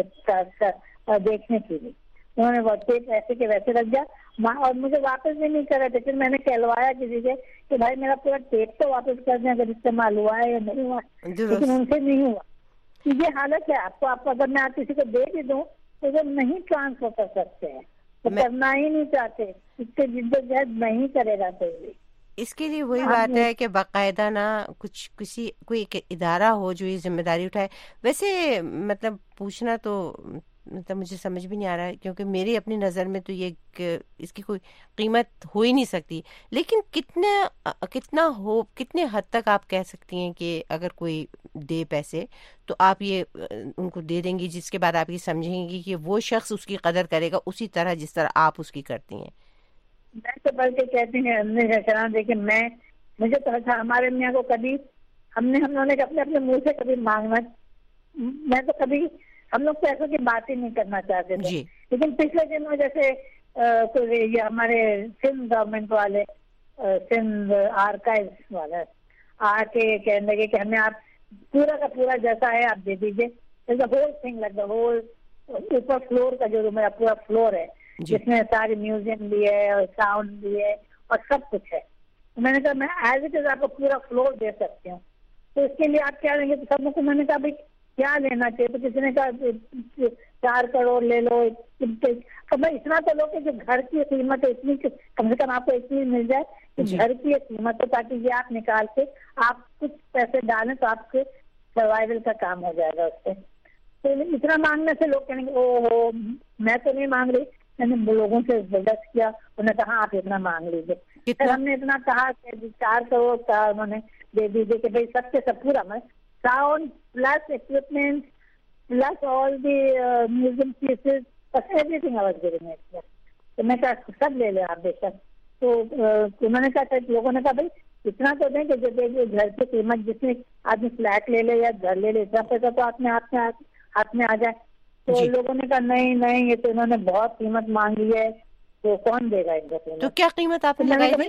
کو دیکھنے کی بھی. انہوں نے وہ ٹیپ ایسے کے ویسے رکھ دیا اور مجھے واپس بھی نہیں کرا تھا. پھر میں نے کہلوایا کسی سے کہ بھائی میرا پورا ٹیپ تو واپس کر دیں اگر استعمال ہوا ہے یا نہیں ہوا, لیکن ان سے نہیں ہوا. یہ حالت ہے آپ کو, آپ کو اگر میں آپ کسی کو دے بھی دوں تو وہ نہیں ٹرانسفر کر سکتے ہیں, تو کرنا ہی نہیں چاہتے, اس سے جدوجہد نہیں کرے گا کوئی بھی. اس کے لیے وہی بات ہے کہ باقاعدہ نا کچھ کسی کوئی ایک ادارہ ہو جو یہ ذمہ داری اٹھائے. ویسے مطلب پوچھنا تو مطلب مجھے سمجھ بھی نہیں آ رہا ہے کیونکہ میری اپنی نظر میں تو یہ اس کی کوئی قیمت ہو ہی نہیں سکتی. لیکن کتنا کتنا ہو کتنے حد تک آپ کہہ سکتی ہیں کہ اگر کوئی دے پیسے تو آپ یہ ان کو دے دیں گی جس کے بعد آپ یہ سمجھیں گی کہ وہ شخص اس کی قدر کرے گا اسی طرح جس طرح آپ اس کی کرتی ہیں. میں تو بلکہ کہتی ہیں دیکھیں میں مجھے تو اچھا ہمارے میاں کو کبھی ہم نے ہم لوگوں نے اپنے اپنے منہ سے کبھی مانگنا, میں تو کبھی ہم لوگ تو ایسا کی بات ہی نہیں کرنا چاہتے تھے. لیکن پچھلے دنوں جیسے یہ ہمارے فلم گورنمنٹ والے سندھ آرکائیوز والا آ کے کہنے لگے کہ ہمیں آپ پورا کا پورا جیسا ہے آپ دے دیجیے. Whole thing like the whole upper floor کا جو میرا پورا فلور ہے جس میں ساری میوزیم بھی ہے اور ساؤنڈ بھی ہے اور سب کچھ ہے. میں نے کہا میں ایز اٹ از آپ کو پورا فلور دے سکتی ہوں. تو اس کے لیے آپ کیا لیں گے؟ تو سب لوگ کو میں نے کہا بھائی کیا لینا چاہیے؟ تو کسی نے کہا چار کروڑ لے لو. بھائی اتنا تو لو کہ جو گھر کی قیمت ہے اتنی کم سے کم آپ کو ایک چیز مل جائے کہ گھر کی قیمت ہو تاکہ یہ آپ نکال کے آپ کچھ پیسے ڈالیں تو آپ کے سروائیول کا کام ہو جائے گا اس سے. تو اتنا مانگنے سے لوگ کہیں گے او ہو میں تو نہیں مانگ رہی. میں نے لوگوں سے زبردست کیا, انہوں نے کہا آپ اتنا مانگ لیجیے. پھر ہم نے اتنا کہا کہ چار کروڑ کا انہوں نے دے دیجیے کہ بھائی سب کے سب پورا میں sound plus equipment plus all the museum pieces بس everything I was giving it. تو میں کہا سب لے لیں آپ بے شک. تو انہوں نے کہا لوگوں نے کہا بھائی اتنا تو دیں کہ جب گھر کی قیمت جس میں آدمی فلیٹ لے لے یا گھر لے لے اتنا پیسہ تو آپ نے ہاتھ میں ہاتھ میں آ جائے. تو لوگوں نے کہا نہیں نہیں یہ تو انہوں نے بہت قیمت مانگی ہے تو کون دے گا ان کو قیمت. تو کیا قیمت آپ نے لگائی تھی؟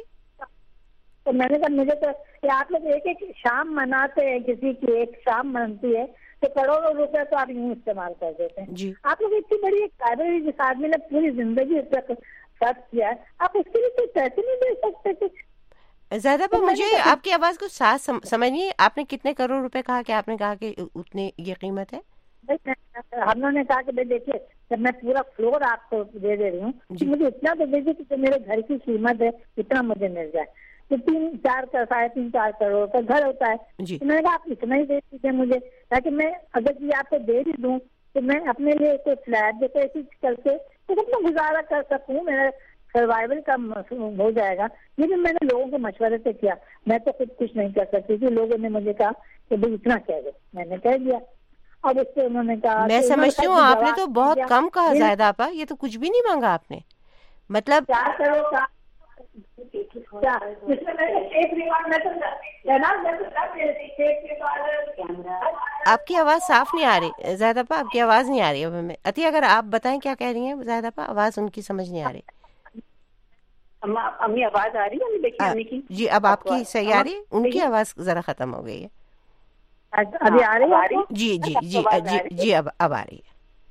تو میں نے کہا مجھے تو آپ لوگ ایک ایک شام مناتے ہیں, کسی کی ایک شام منتی ہے تو کروڑوں روپے تو آپ یوں استعمال کر دیتے ہیں جی. آپ لوگ اتنی بڑی ایک لائبریری جس آدمی نے پوری زندگی اس تک خرچ کیا ہے آپ اس کے لیے کوئی پیسے نہیں دے سکتے کچھ. زیادہ پر مجھے آپ کی آواز کو صاف سمجھ نہیں. آپ نے کتنے کروڑ روپے کہا کہ آپ نے کہا کہ اتنے یہ قیمت ہے؟ ہم نے کہا کہ بھائی دیکھیے جب میں پورا فلور آپ کو دے دے رہی ہوں مجھے اتنا تو دیجیے کہ میرے گھر کی قیمت ہے اتنا مجھے مل جائے. تو تین چار ساڑھے تین چار کروڑ کا گھر ہوتا ہے جی. میں نے کہا آپ اتنا ہی دے دیجیے مجھے تاکہ میں اگر یہ آپ کو دے بھی دوں تو میں اپنے لیے کوئی فلیٹ جیسے ایسی کر کے تو اپنا گزارا کر سکوں, میرا سروائیول کا ہو جائے گا. یہ بھی میں نے لوگوں کے مشورے سے کیا, میں تو خود کچھ نہیں کر سکتی تھی. لوگوں نے مجھے کہا کہ بھائی اتنا کہہ دو, میں نے کہہ دیا. اب اس سے انہوں نے کہا میں سمجھتی ہوں آپ نے تو بہت کم کہا زائدہ آپا, یہ تو کچھ بھی نہیں مانگا آپ نے. مطلب چار کروڑ کا آپ کی آواز صاف نہیں آ رہی زائدہ آپا, آپ کی آواز نہیں آ رہی اب ہمیں. عطیہ اگر آپ بتائیں کیا کہہ رہی ہیں زائدہ آپا, آواز ان کی سمجھ نہیں آ رہی. امی آواز آ رہی ہے جی اب آپ کی صحیح آ رہی ہے, ان کی آواز ذرا ختم ہو گئی ہے. ابھی آ رہی ہے جی جی جی جی جی اب اب آ رہی ہے.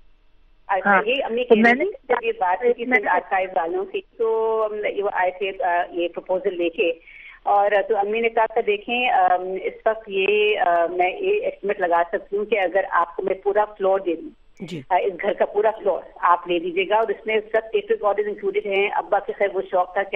اچھا یہ امی میں نے جب یہ بات کی آرکائیو والوں کی تو آئے تھے یہ پرپوزل لے کے, اور تو امی نے کہا کہ دیکھیں اس وقت یہ میں یہ ایسٹیمیٹ لگا سکتی ہوں کہ اگر آپ کو میں پورا فلور دے دوں جی. اس گھر کا پورا فلور آپ لے لیجیے گا, اور اس میں سب ٹیپ ریکارڈرز انکلوڈیڈ ہیں. ابا کے خیر وہ شوق تھا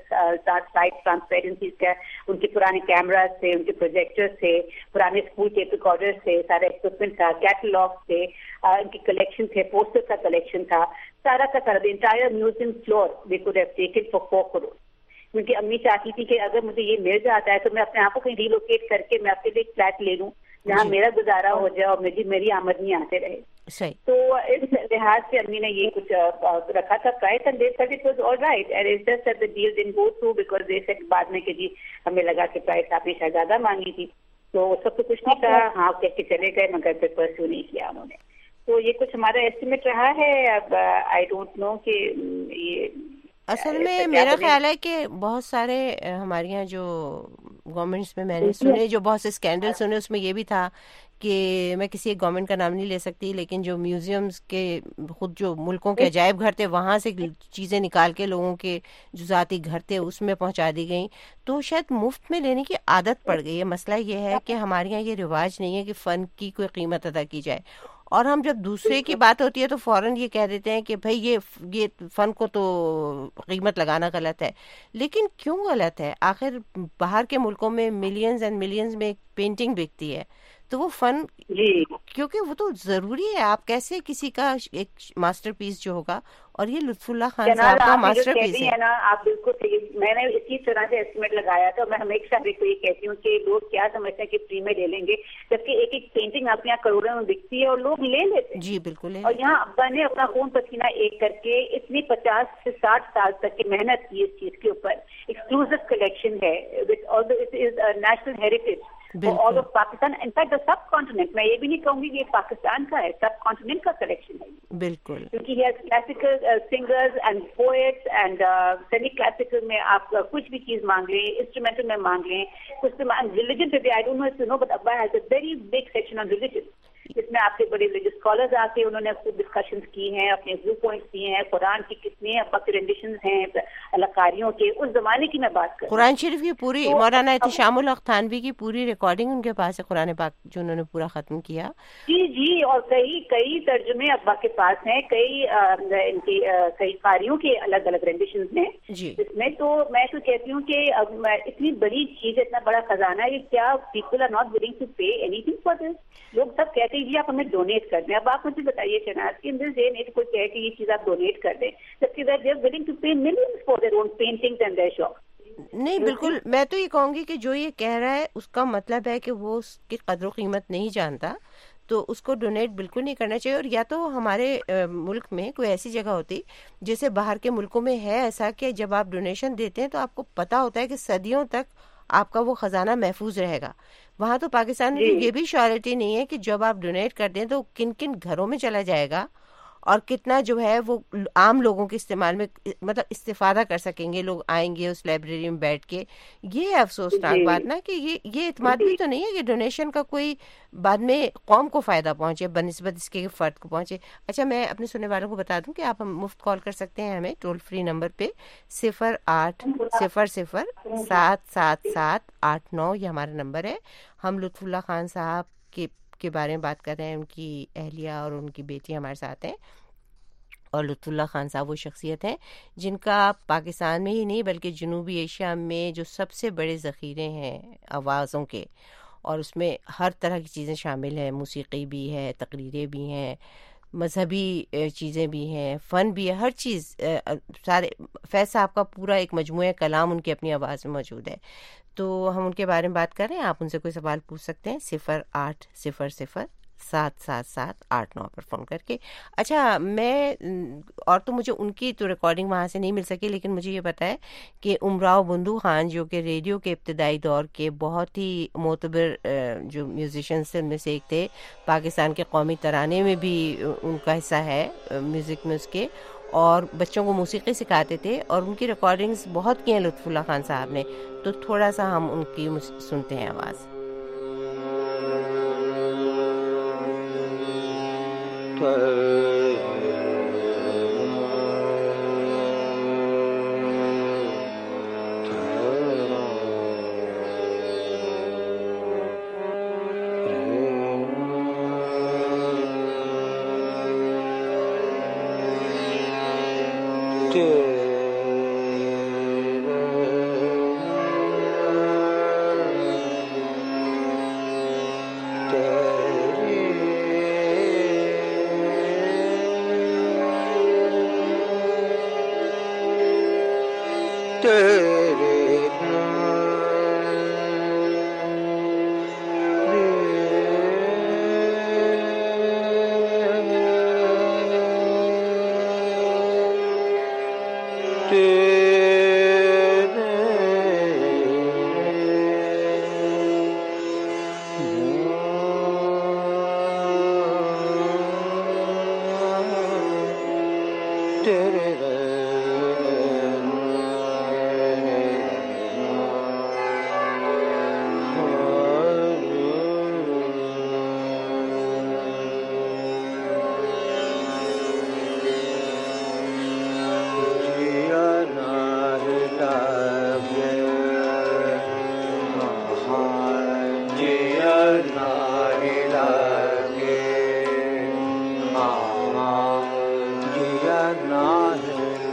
سائڈ ٹرانسپیرنسیز کا, ان کے پرانے کیمراز تھے, ان کے پروجیکٹرز تھے, پرانے اسکول ٹیپ ریکارڈرز تھے, سارا ایکوپمنٹ تھا, کیٹلاگ تھے, ان کی کلیکشن تھے, پوسٹر کا کلیکشن تھا, سارا کا سارا the entire museum floor they could have taken for four crore. کیونکہ امی چاہتی تھی کہ اگر مجھے یہ مل جاتا ہے تو میں اپنے آپ کو کہیں ریلوکیٹ کر کے میں اپنے لیے ایک فلیٹ لے لوں جہاں میرا گزارا ہو جائے اور میری میری آمدنی آتے رہے. تو اس لحاظ سے امی نے یہ کچھ رکھا تھا prize, and they said it was all right, and it's just that the deal didn't go through because they said بعد میں کہ جی ہمیں لگا کہ پرائز آپ نے شاید زیادہ مانگی تھی. تو اس وقت تو کچھ نہیں کہا, ہاں کہہ کے چلے گئے, مگر پھر پرسو نہیں کیا انہوں نے. تو یہ کچھ ہمارا ایسٹیمیٹ رہا ہے. اب آئی ڈونٹ نو کہ یہ اصل میں میرا خیال ہے کہ بہت سارے ہمارے یہاں جو گورنمنٹس میں میں نے سنے, جو بہت سے اسکینڈل سنے, اس میں یہ بھی تھا کہ میں کسی ایک گورنمنٹ کا نام نہیں لے سکتی, لیکن جو میوزیمز کے خود جو ملکوں کے عجائب گھر تھے وہاں سے چیزیں نکال کے لوگوں کے جو ذاتی گھر تھے اس میں پہنچا دی گئیں. تو شاید مفت میں لینے کی عادت پڑ گئی ہے. مسئلہ یہ ہے کہ ہمارے یہاں یہ رواج نہیں ہے کہ فن کی کوئی قیمت ادا کی جائے, اور ہم جب دوسرے کی بات ہوتی ہے تو فوراً یہ کہہ دیتے ہیں کہ بھائی یہ یہ فن کو تو قیمت لگانا غلط ہے. لیکن کیوں غلط ہے؟ آخر باہر کے ملکوں میں ملینز اینڈ ملینز میں ایک پینٹنگ بکتی ہے, تو وہ فن جی کیونکہ وہ تو ضروری ہے. آپ کیسے کسی کا ایک ماسٹر پیس جو ہوگا, اور یہ لطف اللہ خان صاحب کا ماسٹر پیس ہے نا. آپ بالکل صحیح, میں نے اسی طرح سے ایسٹیمیٹ لگایا تھا. میں ہمیشہ بھی یہ کہتی ہوں کہ لوگ کیا سمجھتے ہیں کہ فری میں لے لیں گے, جبکہ ایک ایک پینٹنگ آپ یہاں کروڑوں میں بکتی ہے اور لوگ لے لیتے ہیں. جی بالکل. اور یہاں ابا نے اپنا خون پسینہ ایک کر کے اتنی پچاس سے ساٹھ سال تک کی محنت کی اس چیز کے اوپر. ایکسکلوسو کلیکشن ہے, national heritage all of Pakistan, in fact the subcontinent. मैं ये भी नहीं कहूंगी कि ये पाकिस्तान का है, सब कॉन्टिनेंट का कलेक्शन है. बिल्कुल, क्योंकि he has classical singers and poets and semi classical में आप uh, कुछ भी चीज मांग लें, इंस्ट्रूमेंटल में मांग लें, कुछ तो रिलीजन पे भी. I don't know if you know but अब्बा has a very big section on religion, जिसमें आपके बड़े रिलीजियस स्कॉलर्स आके उन्होंने खूब डिस्कशंस की हैं, अपने व्यू पॉइंट्स दिए हैं. कुरान की कितने अब्बा के रेंडिशंस हैं अलकारियों के, उस जमाने की मैं बात कर. कुरान शरीफ की पूरी तो, मौलाना एहतिशामुल हक थानवी की पूरी रिकॉर्डिंग उनके पास है, कुरान पाक जो उन्होंने पूरा खत्म किया. जी जी, और कई कई तर्जुमे अब्बा के पास हैं, कई आ, इनके आ, कई कारियों के अलग अलग रेंडिशंस हैं इसमें. तो मैं तो कहती हूँ कि अब इतनी बड़ी चीज, इतना बड़ा खजाना है, क्या people are not willing to pay anything for this? लोग सब कहते हैं जी आप हमें डोनेट कर दें. अब आप मुझे बताइए शहनाज की दिस डे नहीं कोई कहे कि ये चीज आप डोनेट कर दें, जबकि they are willing to pay millions for their own paintings and their shop. नहीं, बिल्कुल, मैं तो ये कहूंगी कि जो ये कह रहा है उसका मतलब है कि वो उसकी कदर कीमत नहीं जानता, तो उसको डोनेट बिल्कुल नहीं करना चाहिए. और या तो हमारे आ, मुल्क में कोई ऐसी जगह होती, जैसे बाहर के मुल्कों में है ऐसा कि जब आप डोनेशन देते हैं तो आपको पता होता है कि सदियों तक आपका वो खजाना महफूज रहेगा. वहाँ तो पाकिस्तान में ये भी श्योरिटी नहीं है कि जब आप डोनेट कर दें तो किन किन घरों में चला जाएगा और कितना जो है वो आम लोगों के इस्तेमाल में, मतलब इस्तेफादा कर सकेंगे, लोग आएंगे उस लाइब्रेरी में बैठ के. ये अफसोसनाक बात ना कि ये ये इत्मीनान भी तो नहीं है कि डोनेशन का कोई बाद में कौम को फायदा पहुंचे बनिस्बत इसके फर्द को पहुंचे. अच्छा, मैं अपने सुनने वालों को बता दूं कि आप हम मुफ्त कॉल कर सकते हैं हमें टोल फ्री नंबर पे सिफर आठ सिफर सिफर सात सात सात आठ नौ, ये हमारा नंबर है. हम लुत्फुल्लाह खान साहब के के बारे में बात कर रहे हैं, उनकी अहलिया और उनकी बेटी हमारे साथ हैं. और लुत्फुल्लाह खान साहब वो शख्सियत हैं जिनका पाकिस्तान में ही नहीं बल्कि जनूबी एशिया में जो सबसे बड़े ज़ख़ीरे हैं आवाज़ों के, और उसमें हर तरह की चीज़ें शामिल हैं. मौसीकी भी है, तकरीरें भी हैं, मजहबी चीज़ें भी हैं, फ़न भी है, हर चीज़. सारे फैज़ साहब का पूरा एक मजमूआ कलाम उनकी अपनी आवाज़ में मौजूद है. तो हम उनके बारे में बात कर रहे हैं. आप उनसे कोई सवाल पूछ सकते हैं सिफर आठ सिफर सिफर सात सात सात आठ नौ पर फ़ोन करके. अच्छा, मैं और तो मुझे उनकी तो रिकॉर्डिंग वहाँ से नहीं मिल सकी, लेकिन मुझे ये पता है कि उमराव बंधु खान जो कि रेडियो के इब्तदाई दौर के बहुत ही मोतबर जो म्यूजिशियंस थे उनमें से एक थे, पाकिस्तान के कौमी तराने में भी उनका हिस्सा है म्यूज़िक में उसके, और बच्चों को मौसीकी सिखाते थे, और उनकी रिकॉर्डिंग्स बहुत की हैं लुत्फुल्लाह खान साहब ने. तो थोड़ा सा हम उनकी सुनते हैं आवाज़. ना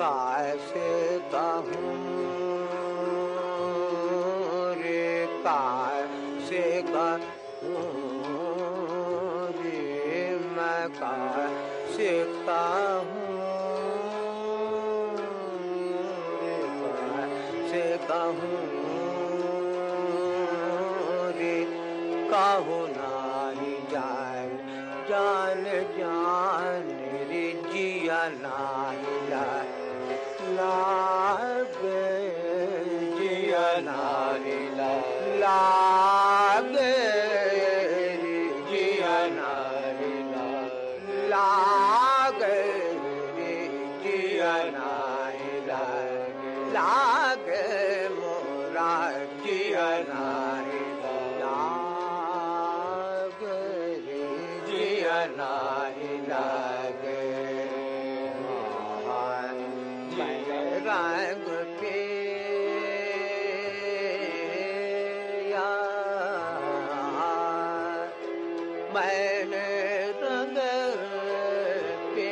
कैसे कहूँ रे कैसे कहूँ रे मैं कैसे कहूँ रे कैसे कहूँ रे कहूँ नहीं जान जान जान रे जिया नहीं लागे जिया नहीं लागे रे जिया नहीं लागे रे जिया नहीं लागे मोरा जिया नहीं लागे रे जिया नहीं लागे रंग पे मैंने रंग पे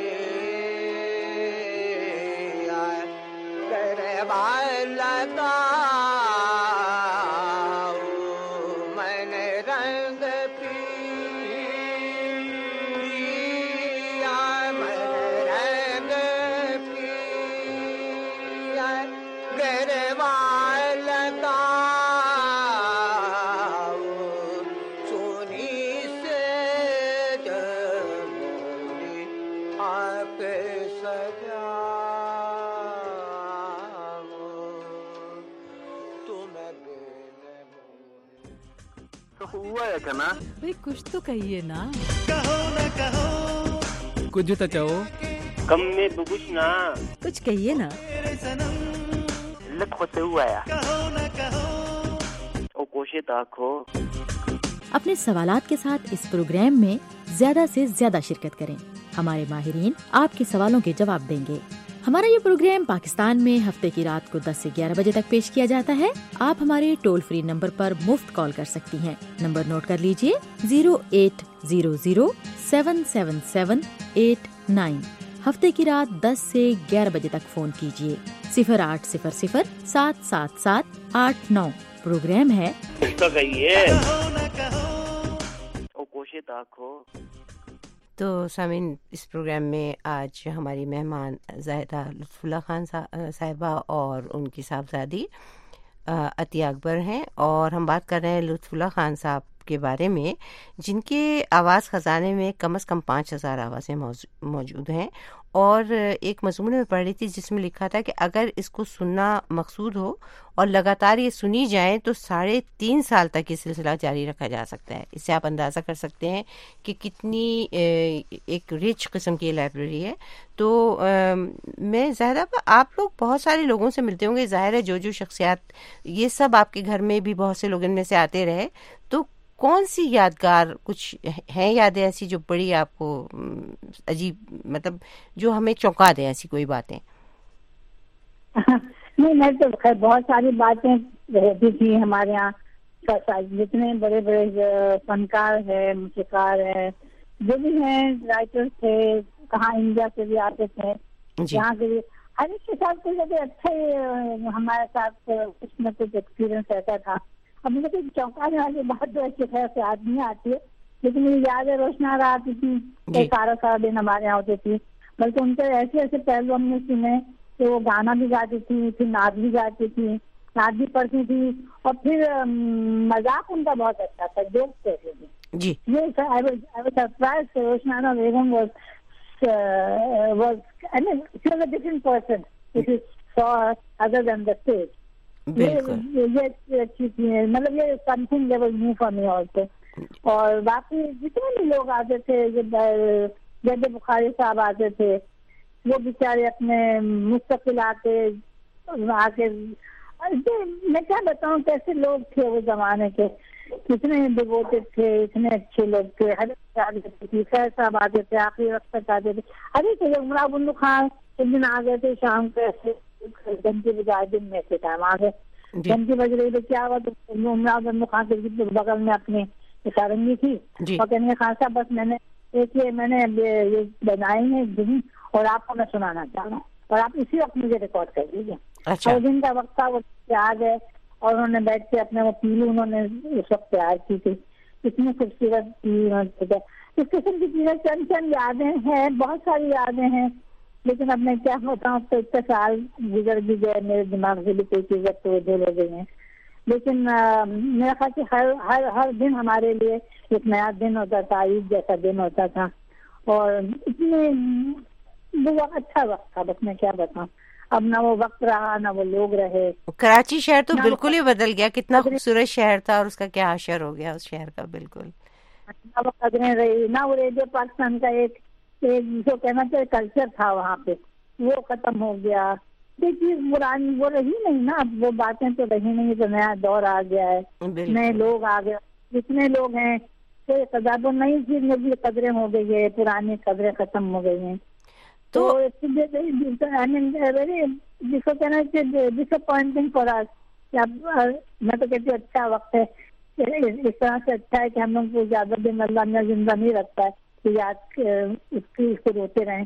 तेरे वाला मैंने रंग पिया मैंने रंग पिया गरवाल लगाओ सोनी से जमोरी आके सजाओ तुम्हें देने तो हुआ है क्या ना भाई कुछ तो कहिए ना। कुछ तो चाहो कम में बुबुश ना कुछ कहिए ना। लख होते हुआ है ओ कोशिश ताको। अपने सवालात के साथ इस प्रोग्राम में ज्यादा से ज्यादा शिरकत करें। हमारे माहिरीन आपके सवालों के जवाब देंगे। हमारा ये प्रोग्राम पाकिस्तान में हफ्ते की रात को दस से ग्यारह बजे तक पेश किया जाता है। आप हमारे टोल फ्री नंबर पर मुफ्त कॉल कर सकती हैं। नंबर नोट कर लीजिए zero eight zero zero seven seven seven eight nine. हफ्ते की रात दस से ग्यारह बजे तक फोन कीजिए। सिफर आठ सिफर सिफर सात सात सात आठ नौ। प्रोग्राम है तो कहिए ओ कोशिश ताको। तो सामीन, इस प्रोग्राम में आज हमारी मेहमान ज़ाहिदा लुत्फ़ुल्लाह खान साहिबा और उनकी साहबजादी अतिया अकबर हैं, और हम बात कर रहे हैं लुत्फ़ुल्लाह खान साहब के बारे में, जिनके आवाज़ ख़जाने में कम अज़ कम पाँच हज़ार आवाज़ें मौजूद हैं। और एक मज़मून में पढ़ रही थी जिसमें लिखा था कि अगर इसको सुनना मकसूद हो और लगातार ये सुनी जाए तो साढ़े तीन साल तक ये सिलसिला जारी रखा जा सकता है। इससे आप अंदाज़ा कर सकते हैं कि कितनी एक रिच किस्म की लाइब्रेरी है। तो आ, मैं ज़ाहिर आप लोग बहुत सारे लोगों से मिलते होंगे, ज़ाहिर है जो जो शख्सियात ये सब आपके घर में भी बहुत से लोग इनमें से आते रहे, तो कौन सी यादगार कुछ हैं यादें ऐसी जो बड़ी आपको अजीब, मतलब जो हमें चौंका दे, ऐसी कोई बातें? नहीं, मैं तो खैर बहुत सारी बातें रहती थी हमारे यहाँ। जितने बड़े बड़े फनकार है, मूसीकार है, जो भी हैं, राइटर्स थे, कहाँ इंडिया से भी आते थे, यहाँ के भी हर एक के साथ कुछ अच्छे हमारे साथ कुछ न कुछ एक्सपीरियंस रहता था। अब मुझे कोई चौंकाने वाली बात तो अच्छी तरह से याद नहीं आती है, लेकिन मेरी यादें रोशनार आती थी। सारा सारा दिन हमारे यहाँ होती थी, बल्कि उनके ऐसे ऐसे पहलू हमने सुने कि वो गाना भी गाती थी, फिर नाच भी गाती थी, नाच भी पढ़ती थी, और फिर मजाक उनका बहुत अच्छा था, जोक कहते थे जी। ये I was surprised Roshanara Begum was was I mean she was a different person if you saw other than the stage. ये ये अच्छी थी, मतलब ये something level new for me also. और बाकी जितने भी लोग आते थे, जैसे बुखारी साहब आते थे, वो बेचारे अपने मुस्तकिल आके आके मैं क्या बताऊं कैसे लोग थे वो जमाने के, कितने डिवोटेड थे, इतने अच्छे लोग थे। हर एक खैर साहब आते थे, आखिरी वक्त तक आते थे। हर एक उमरा बुल्लू खान एक दिन आ गए थे शाम को, ऐसे घंटी बजाए, दिन में से टाइम आ गए, घंटी बज रही तो क्या हुआ, तो उमरा बुल्लू खान के बगल में अपनी सारंगी थी, और कहने खान साहब बस मैंने एक ये मैंने ये बनाई है धुन और आपको मैं सुनाना चाह रहा हूँ। اور آپ اسی وقت مجھے ریکارڈ کر دیجیے. اچھا. اور دن کا وقت تھا, وہ یاد ہے, اور انہوں نے بیٹھ کے اپنے وہ پیلو انہوں نے اس وقت تیار کی تھی, اتنی خوبصورت تھی. اس قسم کی چیزیں چند چند یادیں ہیں, بہت ساری یادیں ہیں, لیکن اب میں کیا بتاؤں, تو اتنے سال گزر بھی گئے, میرے دماغ سے بھی کوئی چیزیں تو دور ہو گئی ہیں. لیکن میرا خیال کہ ہر ہر ہر دن ہمارے لیے ایک نیا دن ہوتا تھا, عید جیسا دن ہوتا تھا, اور اتنے وہ اچھا وقت تھا. بس میں کیا بتاؤں, اب نہ وہ وقت رہا نہ وہ لوگ رہے. کراچی شہر تو بالکل ہی بدل گیا, کتنا خوبصورت شہر تھا اور اس کا کیا حشر ہو گیا اس شہر کا. بالکل نہ وہ قدریں رہی, نہ وہ ریڈیو پاکستان کا ایک جو کہنا چاہیے کلچر تھا وہاں پہ, وہ ختم ہو گیا. یہ چیز پرانی وہ رہی نہیں نا, اب وہ باتیں تو رہی نہیں. تو نیا دور آ گیا ہے, نئے لوگ آ گئے, جتنے لوگ ہیں کوئی قدر نئی چیز میں بھی قدریں ہو گئی ہے, پرانی قدریں ختم ہو گئی ہیں. تو جس کو کہنا چاہیے ڈس اپوائنٹنگ فار اس, میں تو کہتی ہوں اچھا وقت ہے, اس طرح سے اچھا ہے کہ ہم لوگ کو زیادہ دن اللہ نے زندہ نہیں رکھتا ہے کہ یاد اس کی اس کو روتے رہیں.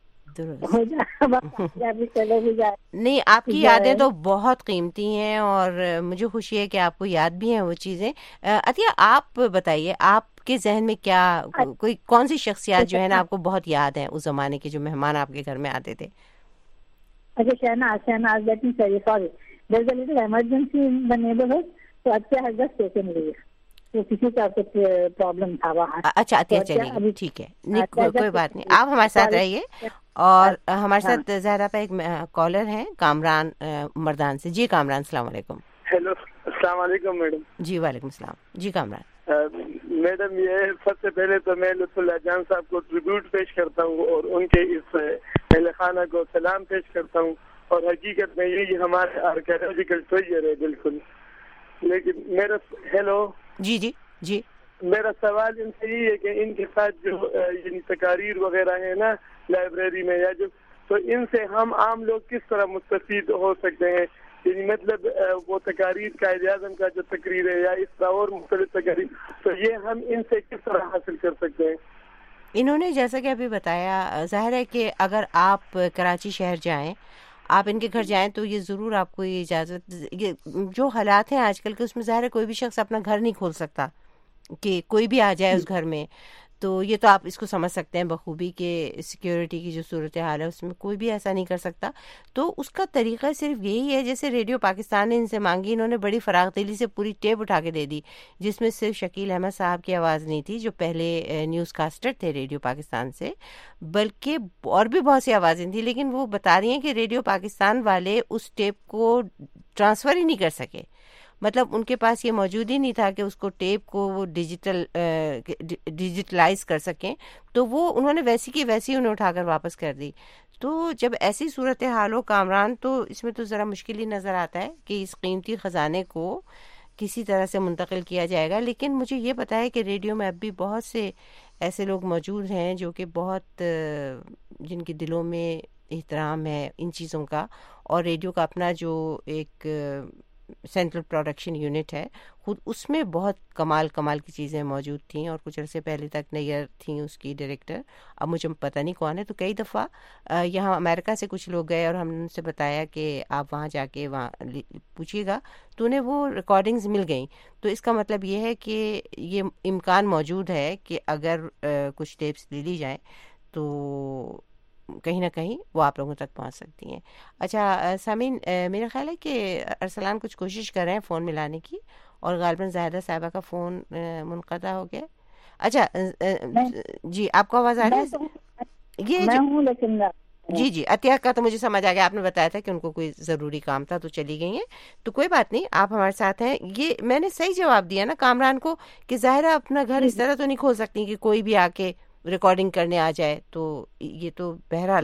نہیں, آپ کی یادیں تو بہت قیمتی ہیں اور مجھے خوشی ہے کہ آپ کو یاد بھی ہیں وہ چیزیں. عطیہ, آپ بتائیے, آپ کے ذہن میں کیا کوئی کون سی شخصیات جو ہے نا آپ کو بہت یاد ہیں, اس زمانے کے جو مہمان آپ کے گھر میں آتے تھے؟ اچھا, Shahnaz Shahnaz let me tell you, sorry there is a little emergency in the neighbourhood, تو اچھا ہیز جسٹ ٹیکن لیو, تو کسی کا کچھ پرابلم تھا وہاں. اچھا, عطیہ چلیے ٹھیک ہے, کوئی بات نہیں, آپ ہمارے ساتھ رہیے. اور ہمارے ساتھ زہرا پہ ایک کالر ہیں کامران مردان سے. جی کامران, السلام علیکم. ہیلو, السلام علیکم میڈم. جی وعلیکم السلام. جی کامران. میڈم, یہ سب سے پہلے تو میں لطف اللہ جان صاحب کو ٹریبیوٹ پیش کرتا ہوں اور ان کے اس اہل خانہ کو سلام پیش کرتا ہوں. اور حقیقت میں یہ ہمارے آرکیولوجیکل ٹریجر ہے بالکل. لیکن میرا ہیلو جی جی جی میرا سوال ان سے یہ ہے کہ ان کے ساتھ جو یعنی تقاریر وغیرہ ہیں نا لائبریری میں, یا جو تو ان سے ہم عام لوگ کس طرح مستفید ہو سکتے ہیں؟ یعنی مطلب وہ تقاریر قائد اعظم کا جو تقریر ہے یا اس طرح اور مختلف تقاریر, تو یہ ہم ان سے کس طرح حاصل کر سکتے ہیں؟ انہوں نے جیسا کہ ابھی بتایا, ظاہر ہے کہ اگر آپ کراچی شہر جائیں, آپ ان کے گھر جائیں, تو یہ ضرور آپ کو یہ اجازت, یہ جو حالات ہیں آج کل کے, اس میں ظاہر ہے کوئی بھی شخص اپنا گھر نہیں کھول سکتا کہ کوئی بھی آ جائے اس گھر میں. تو یہ تو آپ اس کو سمجھ سکتے ہیں بخوبی کہ سیکیورٹی کی جو صورتحال ہے اس میں کوئی بھی ایسا نہیں کر سکتا. تو اس کا طریقہ صرف یہی ہے, جیسے ریڈیو پاکستان نے ان سے مانگی, انہوں نے بڑی فراغ دلی سے پوری ٹیپ اٹھا کے دے دی, جس میں صرف شکیل احمد صاحب کی آواز نہیں تھی جو پہلے نیوز کاسٹر تھے ریڈیو پاکستان سے, بلکہ اور بھی بہت سی آوازیں تھیں. لیکن وہ بتا رہی ہیں کہ ریڈیو پاکستان والے اس ٹیپ کو ٹرانسفر ہی نہیں کر سکے, مطلب ان کے پاس یہ موجود ہی نہیں تھا کہ اس کو ٹیپ کو وہ ڈیجیٹل ڈیجیٹلائز کر سکیں. تو وہ انہوں نے ویسی کی ویسی انہیں اٹھا کر واپس کر دی. تو جب ایسی صورتحال ہو کامران, تو اس میں تو ذرا مشکل ہی نظر آتا ہے کہ اس قیمتی خزانے کو کسی طرح سے منتقل کیا جائے گا. لیکن مجھے یہ پتا ہے کہ ریڈیو میں اب بھی بہت سے ایسے لوگ موجود ہیں جو کہ بہت, جن کے دلوں میں احترام ہے ان چیزوں کا, اور ریڈیو کا اپنا جو ایک سینٹرل پروڈکشن یونٹ ہے خود, اس میں بہت کمال کمال کی چیزیں موجود تھیں. اور کچھ عرصے پہلے تک نیئر تھیں اس کی ڈائریکٹر, اب مجھے پتہ نہیں کون ہے. تو کئی دفعہ یہاں امریکہ سے کچھ لوگ گئے اور ہم نے ان سے بتایا کہ آپ وہاں جا کے وہاں پوچھیے گا, تو انہیں وہ ریکارڈنگز مل گئیں. تو اس کا مطلب یہ ہے کہ یہ امکان موجود ہے کہ اگر کچھ ٹیپس لے لی جائیں تو کہیں نہ کہیں وہ آپ لوگوں تک پہنچ سکتی ہیں. اچھا سامعین, میرا خیال ہے کہ ارسلان کچھ کوشش کر رہے ہیں فون ملانے کی, اور غالباً زاہدہ صاحبہ کا فون منقطع ہو گیا. اچھا جی, آپ کو آواز آ رہی ہے؟ یہ جی جی عطیہ کا تو مجھے سمجھ آ گیا, آپ نے بتایا تھا کہ ان کو کوئی ضروری کام تھا تو چلی گئی ہیں. تو کوئی بات نہیں, آپ ہمارے ساتھ ہیں. یہ میں نے صحیح جواب دیا نا کامران کو کہ ظاہرہ اپنا گھر اس طرح تو نہیں کھول سکتی کہ کوئی بھی آ کے ریکارڈنگ کرنے آ جائے. تو یہ تو بہرحال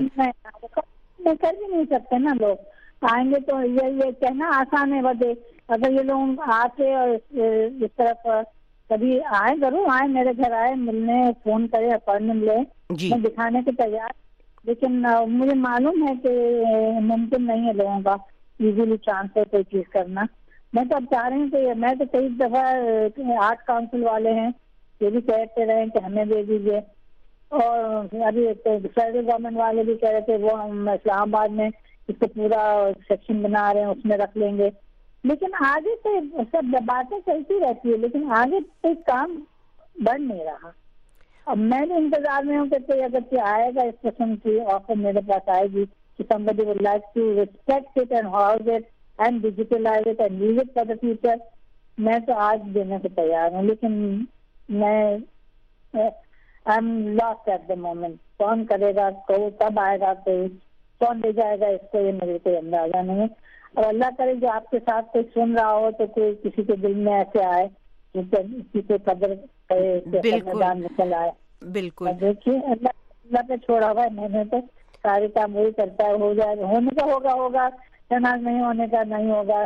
کر بھی نہیں سکتے نا, لوگ آئیں گے تو یہ یہ کہنا آسان ہے. وجہ اگر یہ لوگ آتے اور اس طرف کبھی آئے, ضرور آئے میرے گھر, آئے ملنے, فون کرے, اپائنٹمنٹ لے, میں دکھانے کے تیار. لیکن مجھے معلوم ہے کہ ممکن نہیں ہے لوگوں کا ایزیلی ٹرانسفر کوئی چیز کرنا. میں تو اب چاہ رہی ہوں کہ میں تو کئی دفعہ آرٹ کاؤنسل والے ہیں یہ بھی کہتے رہے کہ ہمیں دے دیجیے, اور ابھی فیڈرل گورنمنٹ والے بھی کہہ رہے تھے وہ ہم اسلام آباد میں اس کو پورا سیکشن بنا رہے ہیں, اس میں رکھ لیں گے. لیکن آگے تو سب باتیں چلتی رہتی ہے, لیکن آگے کوئی کام بڑھ نہیں رہا. اب میں بھی انتظار میں ہوں کہ کوئی اگر کوئی آئے گا اس قسم کی آفر میرے پاس آئے گی کہ somebody would like to respect it and house it and digitalize it and use it for the future, میں تو آج دینے کو تیار ہوں. لیکن میں I'm lost at the moment. کون کرے گا, کب آئے گا, کوئی کون لے جائے گا اس کو, یہ میرے کوئی اندازہ نہیں ہے. اور اللہ کرے جو آپ کے ساتھ کوئی سن رہا ہو تو کوئی کسی کے دل میں ایسے آئے کسی کو قدر کرے, میدان نکل آئے. بالکل دیکھیے اللہ اللہ پہ چھوڑا ہوا ہے, میں نے تو سارے کام وہی کرتا ہے. ہو جائے ہونے کا ہوگا ہوگا, شہناز نہیں ہونے کا نہیں ہوگا,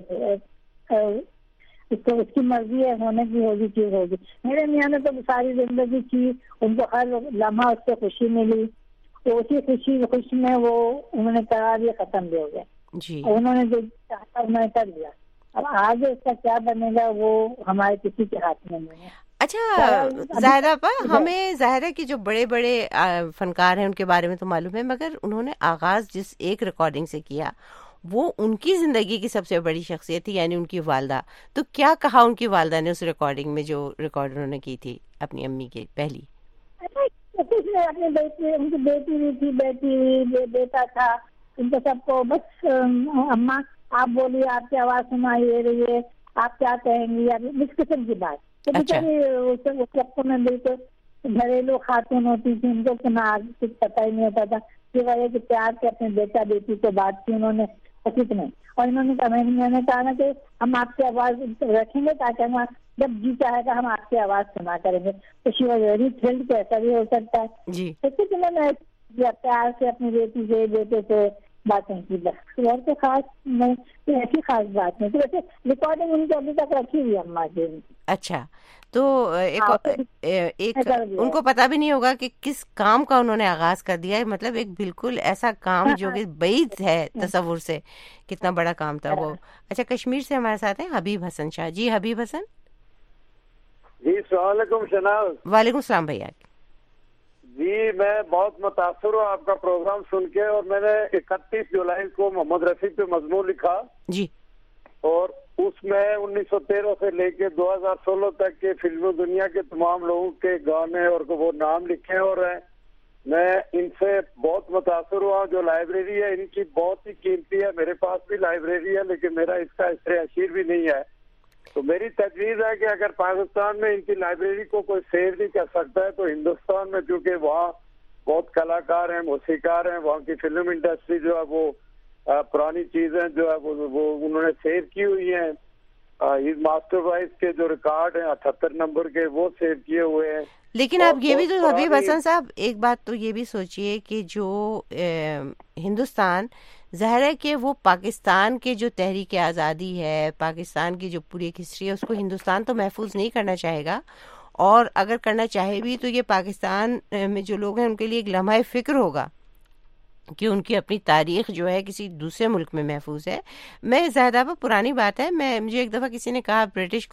اس کو اس کی مرضی ہے, ہونے کی ہوگی چیز ہوگی. میرے میاں نے تو ساری زندگی کی, ان کو ہر لمحہ اس سے خوشی ملی, تو اسی خوشی خوشی میں وہ انہوں نے کرا دیا, ختم بھی ہو گیا جی. انہوں نے جو چاہتا انہوں نے کر دیا. اب آگے اس کا کیا بنے گا وہ ہمارے کسی کے ہاتھ میں نہیں ہے. اچھا زاہدہ پا, ہمیں ظاہر ہے کہ جو بڑے بڑے فنکار ہیں ان کے بارے میں تو معلوم ہے, مگر انہوں نے آغاز جس ایک ریکارڈنگ سے کیا وہ ان کی زندگی کی سب سے بڑی شخصیت تھی, یعنی ان کی والدہ. تو کیا کہا ان کی والدہ نے اس ریکارڈنگ میں جو ریکارڈ انہوں نے کی تھی اپنی امی کی پہلی؟ کچھ نہیں, اپنی بیٹی, ان کی بیٹی بھی تھی, بیٹی بیٹا تھا, ان کو سب کو بس اماں آپ بولیے, آپ کی آواز سنائی دے رہی ہے, آپ کیا کہیں گی, اس قسم کی بات. تو بیچاری اس وقت میں بالکل گھریلو خاتون ہوتی تھی, ان کو کچھ پتہ ہی نہیں ہوتا تھا. یہ وجہ کہ پیار کے اپنے بیٹا بیٹی کو بات کی انہوں نے, کچھ نہیں. اور انہوں نے کہا, میں نے کہا نا کہ ہم آپ کی آواز رکھیں گے تاکہ ہم جب جی چاہے گا ہم آپ کی آواز سنا کریں گے. تو شی واز ویری تھرلڈ کہ ایسا بھی ہو سکتا ہے جی. تو کچھ انہوں نے پیار سے اپنی بیٹی سے بیٹے سے باتیں کی, بس اور کوئی خاص نہیں, ایسی خاص بات نہیں. ویسے ریکارڈنگ ان کو ابھی تک رکھی ہوئی اماں جی. اچھا, تو ایک ایک ان کو پتا بھی نہیں ہوگا کہ کس کام کا انہوں نے آغاز کر دیا ہے, مطلب ایک بالکل ایسا کام جو کہ بعید ہے تصور سے, کتنا بڑا کام تھا وہ. اچھا, کشمیر سے ہمارے ساتھ ہیں حبیب حسن شاہ. جی حبیب حسن. جی السلام علیکم شناز. وعلیکم السلام بھیا. جی میں بہت متاثر ہوں آپ کا پروگرام سن کے, اور میں نے اکتیس جولائی کو محمد رفیع پہ مضمون لکھا جی, اور اس میں انیس سو تیرہ سے لے کے دو ہزار سولہ تک کے فلم دنیا کے تمام لوگوں کے گانے اور وہ نام لکھے, اور میں ان سے بہت متاثر ہوا. جو لائبریری ہے ان کی بہت ہی قیمتی ہے, میرے پاس بھی لائبریری ہے لیکن میرا اس کا اثر اشیر بھی نہیں ہے. تو میری تجویز ہے کہ اگر پاکستان میں ان کی لائبریری کو کوئی سیو نہیں کر سکتا ہے تو ہندوستان میں, چونکہ وہاں بہت کلاکار ہیں, موسیقار ہیں, وہاں کی فلم انڈسٹری جو ہے وہ پرانی چیزیں جو ہے وہ انہوں نے سیو کی ہوئی ہیں. ماسٹر وائز کے جو ریکارڈ ہیں اٹھہتر نمبر کے وہ سیو کیے ہوئے ہیں. لیکن آپ یہ بھی تو حبیب حسن صاحب ایک بات تو یہ بھی سوچئے کہ جو ہندوستان ظاہر ہے کہ وہ پاکستان کے جو تحریک آزادی ہے, پاکستان کی جو پوری ایک ہسٹری ہے, اس کو ہندوستان تو محفوظ نہیں کرنا چاہے گا, اور اگر کرنا چاہے بھی تو یہ پاکستان میں جو لوگ ہیں ان کے لیے ایک لمحہ فکر ہوگا کہ ان کی اپنی تاریخ جو ہے کسی دوسرے ملک میں محفوظ ہے. میں زیادہ پرانی بات ہے, میں مجھے ایک دفعہ کسی نے کہا برٹش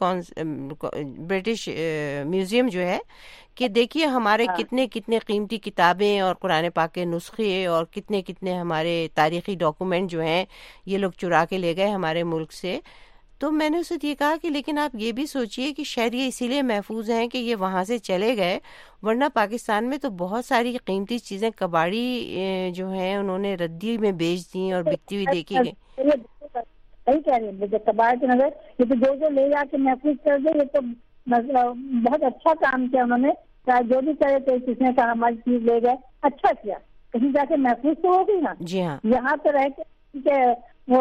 برٹش میوزیم جو ہے کہ دیکھیے ہمارے کتنے کتنے قیمتی کتابیں اور قرآن پاک کے نسخے اور کتنے کتنے ہمارے تاریخی ڈاکومنٹ جو ہیں یہ لوگ چرا کے لے گئے ہمارے ملک سے. تو میں نے اسے یہ کہا کہ لیکن آپ یہ بھی سوچئے کہ شاید یہ اسی لیے محفوظ ہیں کہ یہ وہاں سے چلے گئے, ورنہ پاکستان میں تو بہت ساری قیمتی چیزیں کباڑی جو ہیں انہوں نے ردی میں بیچ دی اور بکتی ہوئی دیکھی گئی. صحیح کہہ رہے ہیں, کباڑ کے نظر یہ تو جو جو لے جا کے محفوظ کر دے, یہ تو بہت اچھا کام کیا انہوں نے. جو بھی کرے تو کس نے کہا ہماری چیز لے گئے, اچھا کیا, کہیں جا کے محفوظ تو ہوگی نا. جی ہاں, یہاں تو رہ کے وہ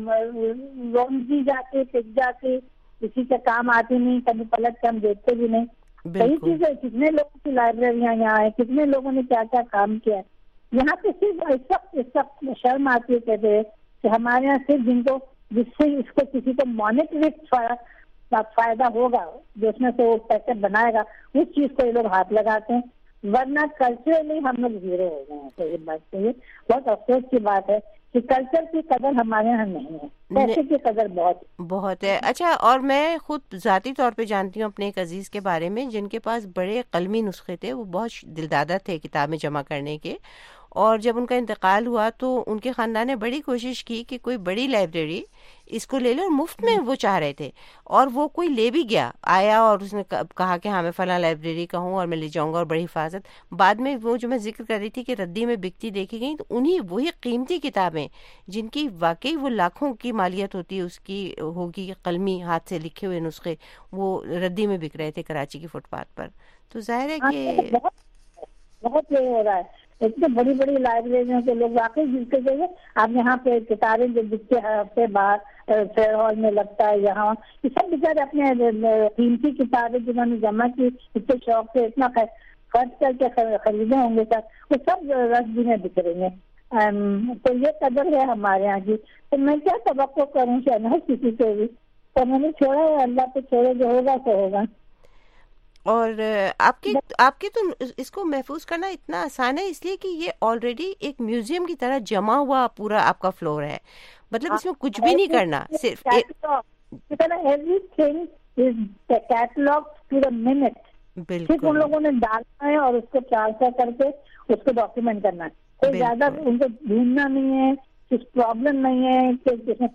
لون کی جاتی پک جاتی کسی کے کام آتی نہیں, کبھی پلٹ کے ہم دیکھتے بھی نہیں. کئی چیزیں, کتنے لوگوں کی لائبریریاں یہاں ہیں, کتنے لوگوں نے کیا کیا کام کیا ہے یہاں پہ. صرف اس وقت اس وقت شرم آتی ہے کہتے ہیں کہ ہمارے یہاں صرف جن کو جس سے اس کو کسی کو مانیٹری فائدہ ہوگا, جو اس میں سے وہ پیسے بنائے گا, اس چیز کو یہ لوگ ہاتھ لگاتے ہیں, ورنہ کلچرلی ہم لوگ زیرو ہو گئے ہیں. تو یہ بات چاہیے, بہت افسوس کی بات ہے کہ کلچر کی قدر ہمارے یہاں نہیں ہے، پیسے کی قدر بہت بہت ہے. اچھا، اور میں خود ذاتی طور پہ جانتی ہوں اپنے ایک عزیز کے بارے میں جن کے پاس بڑے قلمی نسخے تھے، وہ بہت دلدادہ تھے کتابیں جمع کرنے کے، اور جب ان کا انتقال ہوا تو ان کے خاندان نے بڑی کوشش کی کہ کوئی بڑی لائبریری اس کو لے لے، اور مفت میں وہ چاہ رہے تھے، اور وہ کوئی لے بھی گیا، آیا اور اس نے کہا کہ ہاں میں فلاں لائبریری کا ہوں اور میں لے جاؤں گا، اور بڑی حفاظت. بعد میں وہ جو میں ذکر کر رہی تھی کہ ردی میں بکتی دیکھی گئی، تو انہیں وہی قیمتی کتابیں جن کی واقعی وہ لاکھوں کی مالیت ہوتی ہے اس کی ہوگی، قلمی ہاتھ سے لکھے ہوئے نسخے، وہ ردی میں بک رہے تھے کراچی کی فٹ پاتھ پر. تو ظاہر ہے کہ بہت یہ ہو رہا ہے. اتنے بڑی بڑی لائبریریوں کے لوگ واقعی جلتے گئے. آپ یہاں پہ کتابیں جو بکتے ہیں ہفتے باہر فیئر ہال میں لگتا ہے، یہاں یہ سب بیچارے اپنے قیمتی کتابیں جنہوں نے جمع کی اتنے شوق سے اتنا خرچ کر کے خریدے ہوں گے سر، وہ سب رسدی میں بک رہی ہیں. تو یہ قدر ہے ہمارے یہاں کی. تو میں کیا توقع کروں شہناز کسی سے بھی، تو میں نے چھوڑا ہے، اللہ پہ چھوڑے، جو ہوگا سو ہوگا. اور آپ کی آپ کی تو اس کو محفوظ کرنا اتنا آسان ہے اس لیے کہ یہ آلریڈی ایک میوزیم کی طرح جمع ہوا پورا آپ کا فلور ہے، مطلب اس میں کچھ بھی نہیں کرنا، صرف everything is catalogue to the minute. صرف ان لوگوں نے ڈالنا ہے اور اس کو ٹرانسفر کر کے اس کو ڈاکیومنٹ کرنا ہے. کوئی زیادہ ان کو ڈھونڈنا نہیں ہے، کچھ پرابلم نہیں ہے.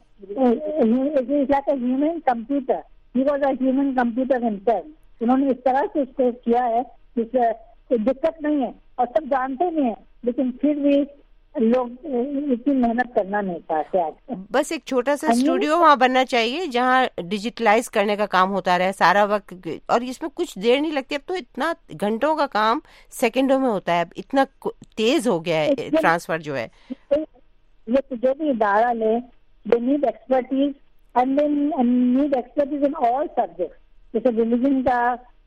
Human computer, he was a human computer himself. انہوں نے اس طرح سے اس کو کیا ہے جس سے کوئی دقت نہیں ہے، اور سب جانتے نہیں ہیں، لیکن پھر بھی لوگ اتنی محنت کرنا نہیں چاہتے. آج بس ایک چھوٹا سا اسٹوڈیو وہاں بننا چاہیے جہاں ڈیجیٹلائز کرنے کا کام ہوتا رہے سارا وقت، اور اس میں کچھ دیر نہیں لگتی. اب تو اتنا گھنٹوں کا کام سیکنڈوں میں ہوتا ہے، اب اتنا تیز ہو گیا ہے ٹرانسفر جو ہے. یہ جو بھی ادارہ لے، they need expertise and they need expertise in all subjects, جیسے ریلیجن کا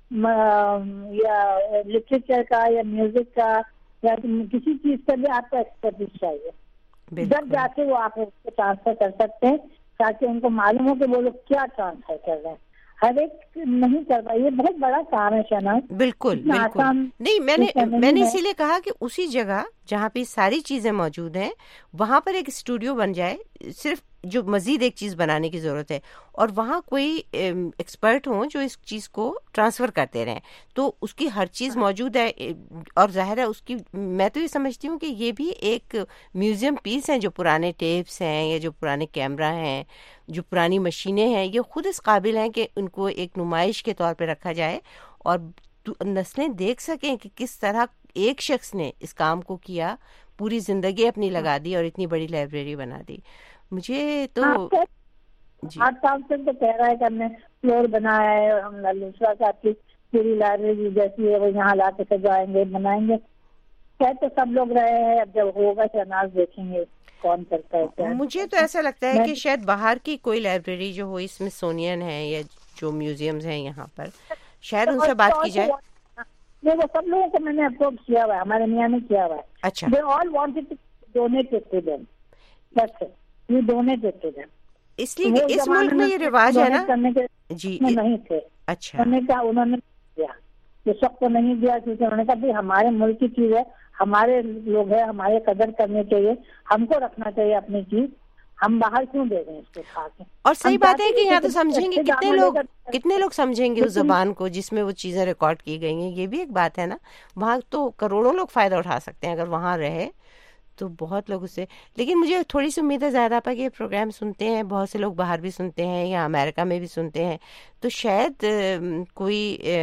یا لٹریچر کا یا میوزک کا یا کسی چیز کا بھی آپ کو ایکسپرٹیز چاہیے. جب جا کے وہ آپ اس کو ٹرانسفر کر سکتے ہیں تاکہ ان کو معلوم ہو کہ وہ لوگ کیا ٹرانسفر کر رہے ہیں. ہر ایک نہیں کر پا، یہ بہت بڑا کام ہے شہناز. بالکل بالکل نہیں، میں نے میں نے اسی لیے کہا کہ اسی جگہ جہاں پہ ساری چیزیں موجود ہیں وہاں پر ایک اسٹوڈیو بن جائے، صرف جو مزید ایک چیز بنانے کی ضرورت ہے، اور وہاں کوئی ایکسپرٹ ہوں جو اس چیز کو ٹرانسفر کرتے رہیں، تو اس کی ہر چیز موجود ہے. اور ظاہر ہے اس کی، میں تو یہ سمجھتی ہوں کہ یہ بھی ایک میوزیم پیس ہیں، جو پرانے ٹیپس ہیں یا جو پرانے کیمرہ ہیں، جو پرانی مشینیں ہیں، یہ خود اس قابل ہیں کہ ان کو ایک نمائش کے طور پہ رکھا جائے اور نسلیں دیکھ سکیں کہ کس طرح ایک شخص نے اس کام کو کیا، پوری زندگی اپنی لگا دی اور اتنی بڑی لائبریری بنا دی. مجھے تو آٹھ سال سے تو کہہ رہا ہے کہ ہم نے فلور بنایا ہے، اور ہم للوسرا صاحب کی پوری لائبریری جیسی ہے وہ یہاں لا کے سجائیں گے، بنائیں گے. کہہ تو سب لوگ رہے ہیں، اب جب ہوگا شہناز دیکھیں گے کون کرتا ہے. مجھے تو ایسا لگتا ہے کہ شاید باہر کی کوئی لائبریری جو ہو، اسمتھسونین ہے یا جو میوزیمز ہیں یہاں پر، شاید ان سے بات کی جائے. وہ سب لوگوں کو میں نے اپروچ کیا ہوا ہے، ہمارے میاں نے کیا ہوا ہے. اچھا. They all wanted to donate it to them. That's it. We donated to them. اس لیے کہ اس ملک میں یہ رواج ہے نا جی نہیں تھے. اچھا. انہوں نے کہا انہوں نے دیا، اس وقت تو نہیں دیا کیونکہ انہوں نے کہا بھی ہمارے ملک کی چیز ہے، ہمارے لوگ ہیں، ہمارے قدر کرنے چاہیے، ہم کو رکھنا چاہیے اپنی چیز، ہم باہر کیوں دے دیں اس کو کھا کے. اور صحیح بات ہے کہ یہاں تو سمجھیں گے کتنے لوگ کتنے لوگ سمجھیں گے اس زبان کو جس میں وہ چیزیں ریکارڈ کی گئی ہیں. یہ بھی ایک بات ہے نا، وہاں تو کروڑوں لوگ فائدہ اٹھا سکتے ہیں اگر وہاں رہے تو بہت لوگ اسے. لیکن مجھے تھوڑی سی امید ہے زیادہ پا کہ یہ پروگرام سنتے ہیں بہت سے لوگ، باہر بھی سنتے ہیں یا امریکہ میں بھی سنتے ہیں، تو شاید کوئی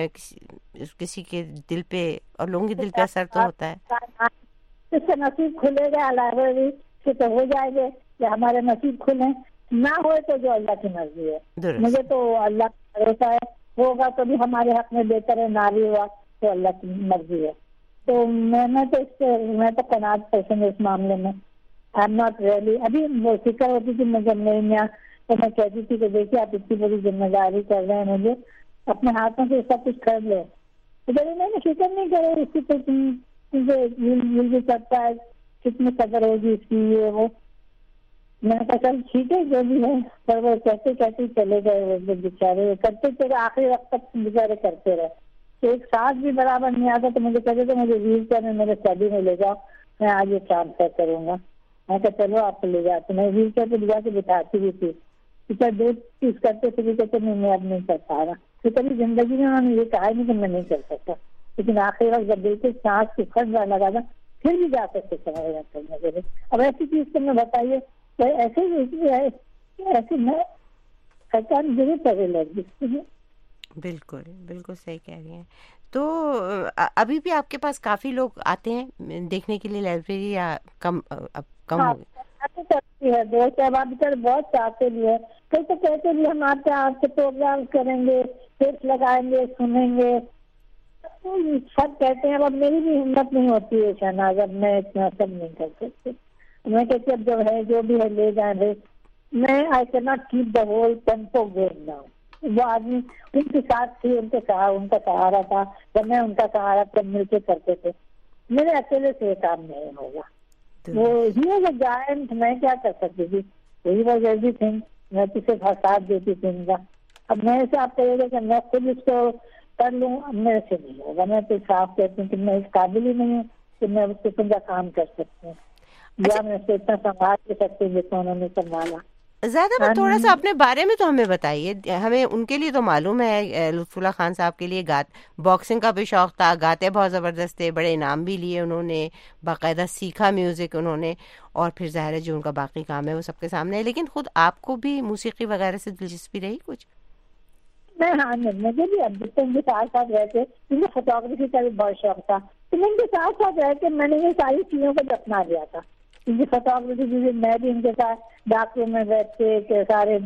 کسی کے دل پہ اور لوگوں کے دل پہ اثر تو ہوتا ہے. اس سے نصیب کھلے گا لائبریری سے تو ہو جائے گے کہ ہمارے نصیب کھلیں، نہ ہوئے تو جو اللہ کی مرضی ہے. مجھے تو اللہ کا بھروسہ ہے، ہوگا تو بھی ہمارے حق میں بہتر ہے، نہ بھی ہوا تو اللہ کی مرضی ہے. تو میں میں تو اس سے میں تو قناعت پسند اس معاملے میں. آئی ایم ناٹ ریئلی، ابھی وہ فکر ہوتی تھی مجھے نہیں یہاں، تو میں کہتی تھی کہ دیکھیے آپ اتنی بڑی ذمہ داری کر رہے ہیں، مجھے اپنے ہاتھوں سے سب کچھ کر لیں. تو جب میں نے فکر نہیں کرے اس کی مل بھی کرتا ہے، کتنی قدر ہوگی اس کی، یہ وہ. میں نے کہا چل ٹھیک ہے جو بھی ہے، پر وہ کہتے کہتے چلے گئے، وہ بیچارے کرتے چلے آخری وقت تک بیچارے کرتے رہے. تو ایک ساتھ بھی برابر نہیں آتا تو مجھے کہتے تھے مجھے ویل چیئر میں میرے اسٹڈی میں لے جاؤ، میں آج یہ ٹرانسفر کروں گا. میں کہا چلو آپ کو لے جاتے, میں ویل چیئر پہ لے جا کے بٹھاتی بھی تھی. ٹیچر دو چیز کرتے تھے بھی کہتے نہیں میں اب نہیں کر پا رہا. تو کبھی زندگی میں انہوں نے یہ کہا نہیں کہ میں نہیں کر سکتا, لیکن آخری وقت جب بالکل سانس کی پھٹ جانے لگا تھا پھر بھی جا سکتے کرنے کے لیے. اب ایسی چیز کو میں بتائیے ایسے ایسے میں سرکار ضرور کرے لگ. بالکل بالکل صحیح کہہ رہی ہیں. تو ابھی بھی آپ کے پاس کافی لوگ آتے ہیں دیکھنے کے لیے لائبریری, یا کم اب کم ہو گئی ہے؟ دو صاحب بہت چاہتے بھی ہے, کئی تو کہتے بھی ہم آپ کے آپ سے پروگرام کریں گے, ٹیپس لگائیں گے, سنیں گے, سب کہتے ہیں. اب میری بھی ہمت نہیں ہوتی ہے شہناز, اب میں اتنا سب نہیں کر سکتی. میں کہتی اب جو ہے جو بھی ہے لے جائیں رہے. میں I can not keep the whole tempo going now. وہ آدمی ان کے ساتھ تھی, ان کے سہارا ان کا سہارا تھا, جب میں ان کا سہارا سب مل کے کرتے تھے. میرے اکیلے سے یہ کام نہیں ہوگا. وہ ہی واز اے جائنٹ, میں کیا کر سکتی تھی, وہی واز ایوری تھنگ. میں کسی کا ساتھ دیتی تھی ان کا. اب میں سے آپ کہیے گا کہ میں خود اس کو کر لوں, اب میرے سے نہیں ہوگا. میں تو صاف کہتی ہوں کہ میں اس قابل ہی نہیں ہوں کہ میں اس قسم کا کام کر سکتی ہوں, یا میں اسے اتنا سنبھال کے سکتی ہوں جتنا انہوں نے سنبھالا. زیادہ تھوڑا سا اپنے بارے میں تو ہمیں بتائیے. ہمیں ان کے لیے تو معلوم ہے لطف اللہ خان صاحب کے لیے گات باکسنگ کا بھی شوق تھا, گاتے بہت زبردست تھے, بڑے انعام بھی لیے انہوں نے, باقاعدہ سیکھا میوزک انہوں نے, اور پھر ظاہر ہے جو ان کا باقی کام ہے وہ سب کے سامنے ہے. لیکن خود آپ کو بھی موسیقی وغیرہ سے دلچسپی رہی کچھ؟ میں ہاں مجھے بھی اب ان کے ساتھ ساتھ رہ کے مجھے فوٹوگرافی کا بھی بہت شوق تھا, تو میں ان کے ساتھ ساتھ رہ کے میں نے یہ ساری چیزوں کو اپنا لیا تھا. کیونکہ فوٹوگرافی بھی میں بھی ان کے ساتھ ڈاکٹروں میں بیٹھ کے سارے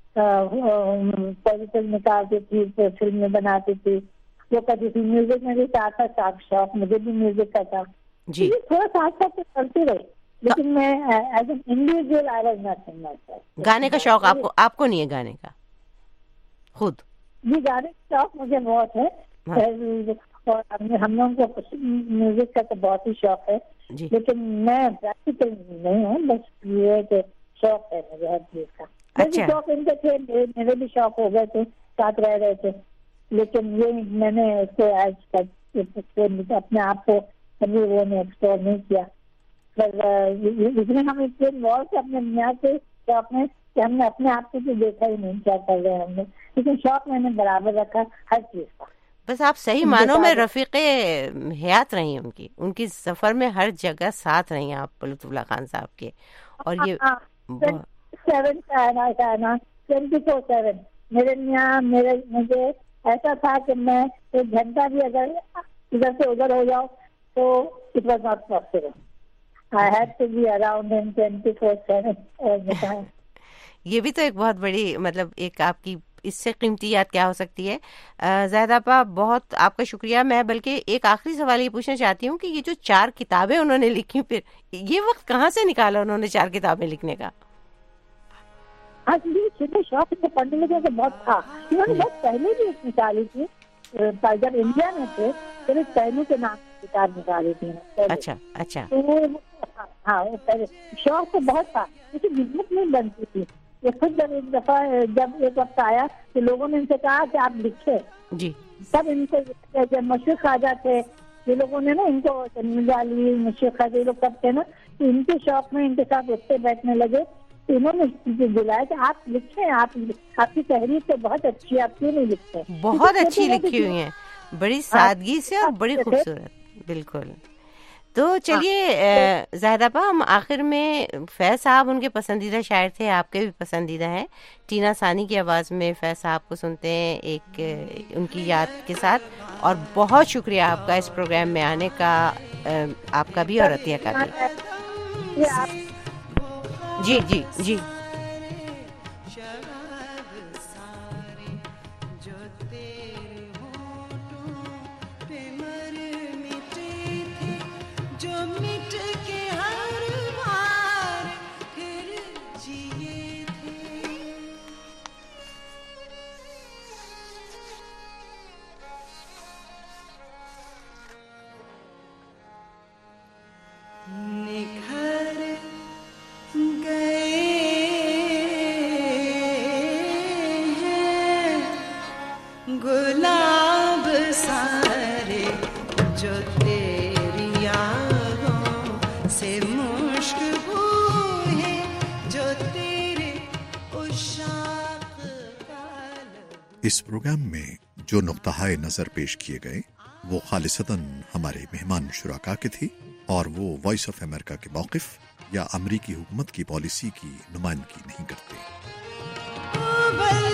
پوزیٹو نکالتی تھی, فلمیں بناتی تھی, وہ کرتی تھی. میوزک میں بھی ساتھ ساتھ ساتھ شوق مجھے بھی میوزک کا تھا جی, تھوڑا ساتھ ساتھ کرتی رہی. لیکن میں as an individual I was not singer. گانے کا شوق آپ کو آپ کو نہیں ہے گانے کا خود؟ جی گانے کا شوق مجھے بہت ہے, اور ہم لوگوں کو میوزک کا تو بہت ہی شوق ہے, لیکن میں پریکٹیکل نہیں ہوں. بس یہ ہے کہ شوق ہے مجھے ہر چیز کا. میرے شوق ان کے تھے, میرے بھی شوق ہو گئے تھے, ساتھ رہ رہے تھے, لیکن یہ میں نے اس کو ایز تک اپنے آپ کو کبھی وہ نے ایکسپلور نہیں کیا. اس میں ہم اتنے انوالو تھے اپنے بنیاد سے شوق میں کہ ہم نے اپنے آپ کو تو دیکھا ہی نہیں کیا کر رہے ہیں ہم نے, لیکن شوق میں نے برابر رکھا ہر چیز کا. بس آپ صحیح معنوں میں رفیق حیات رہی ہیں ان کی, ان کی سفر میں ہر جگہ ساتھ رہی ہیں آپ لطف اللہ خان صاحب کے. اور یہ سیون کا ہے نا نا ٹوینٹی فور سیون میرے یہاں میرے مجھے ایسا تھا کہ میں ایک گھنٹہ بھی اگر ادھر سے ادھر ہو جاؤ تو it was not possible. I had to be around in twenty four seven. یہ بھی تو ایک بہت بڑی مطلب ایک آپ کی اس سے قیمتی یاد کیا ہو سکتی ہے. زاہد آپا بہت آپ کا شکریہ. میں بلکہ ایک آخری سوال یہ پوچھنا چاہتی ہوں کہ یہ جو چار کتابیں انہوں نے لکھی, پھر یہ وقت کہاں سے نکالا انہوں نے چار کتابیں لکھنے کا؟ چھوٹے شوق سے پڑھنے لگے تو بہت تھا. انہوں نے بہت پہلے بھی ایک نکالی تھی, جب انڈیا میں تھے پھر ایک پہلو کے نام کی کتاب نکالی تھی. اچھا اچھا. ہاں شوق تو بہت تھا, لیکن ہمت نہیں بنتی تھی. یہ خود جب ایک دفعہ جب ایک وقت آیا کہ لوگوں نے ان سے کہا کہ آپ لکھے جی, تب ان کو مشرق خواجہ تھے, یہ لوگوں نے نا ان کو علی مشرق خواجہ یہ لوگ سب تھے نا, تو ان کے شوق میں ان کے ساتھ اٹھتے بیٹھنے لگے. تو انہوں نے بلایا کہ آپ لکھیں, آپ آپ کی تحریر تو بہت اچھی ہے, آپ کیوں نہیں لکھتے؟ بہت اچھی لکھی ہوئی ہیں, بڑی سادگی سے اور بڑی خوبصورت. بالکل. تو چلیے زاہد آپا, ہم آخر میں فیض صاحب ان کے پسندیدہ شاعر تھے, آپ کے بھی پسندیدہ ہیں. ٹینا ثانی کی آواز میں فیض صاحب کو سنتے ہیں ایک ان کی یاد کے ساتھ. اور بہت شکریہ آپ کا اس پروگرام میں آنے کا, آپ کا بھی اور عطیہ کا بھی. جی جی جی. جو تیری یادوں سے مشک اس پروگرام میں جو نقطہ نظر پیش کیے گئے وہ خالصتاً ہمارے مہمان شرکا کے تھے اور وہ وائس آف امریکہ کے موقف یا امریکی حکومت کی پالیسی کی نمائندگی نہیں کرتے.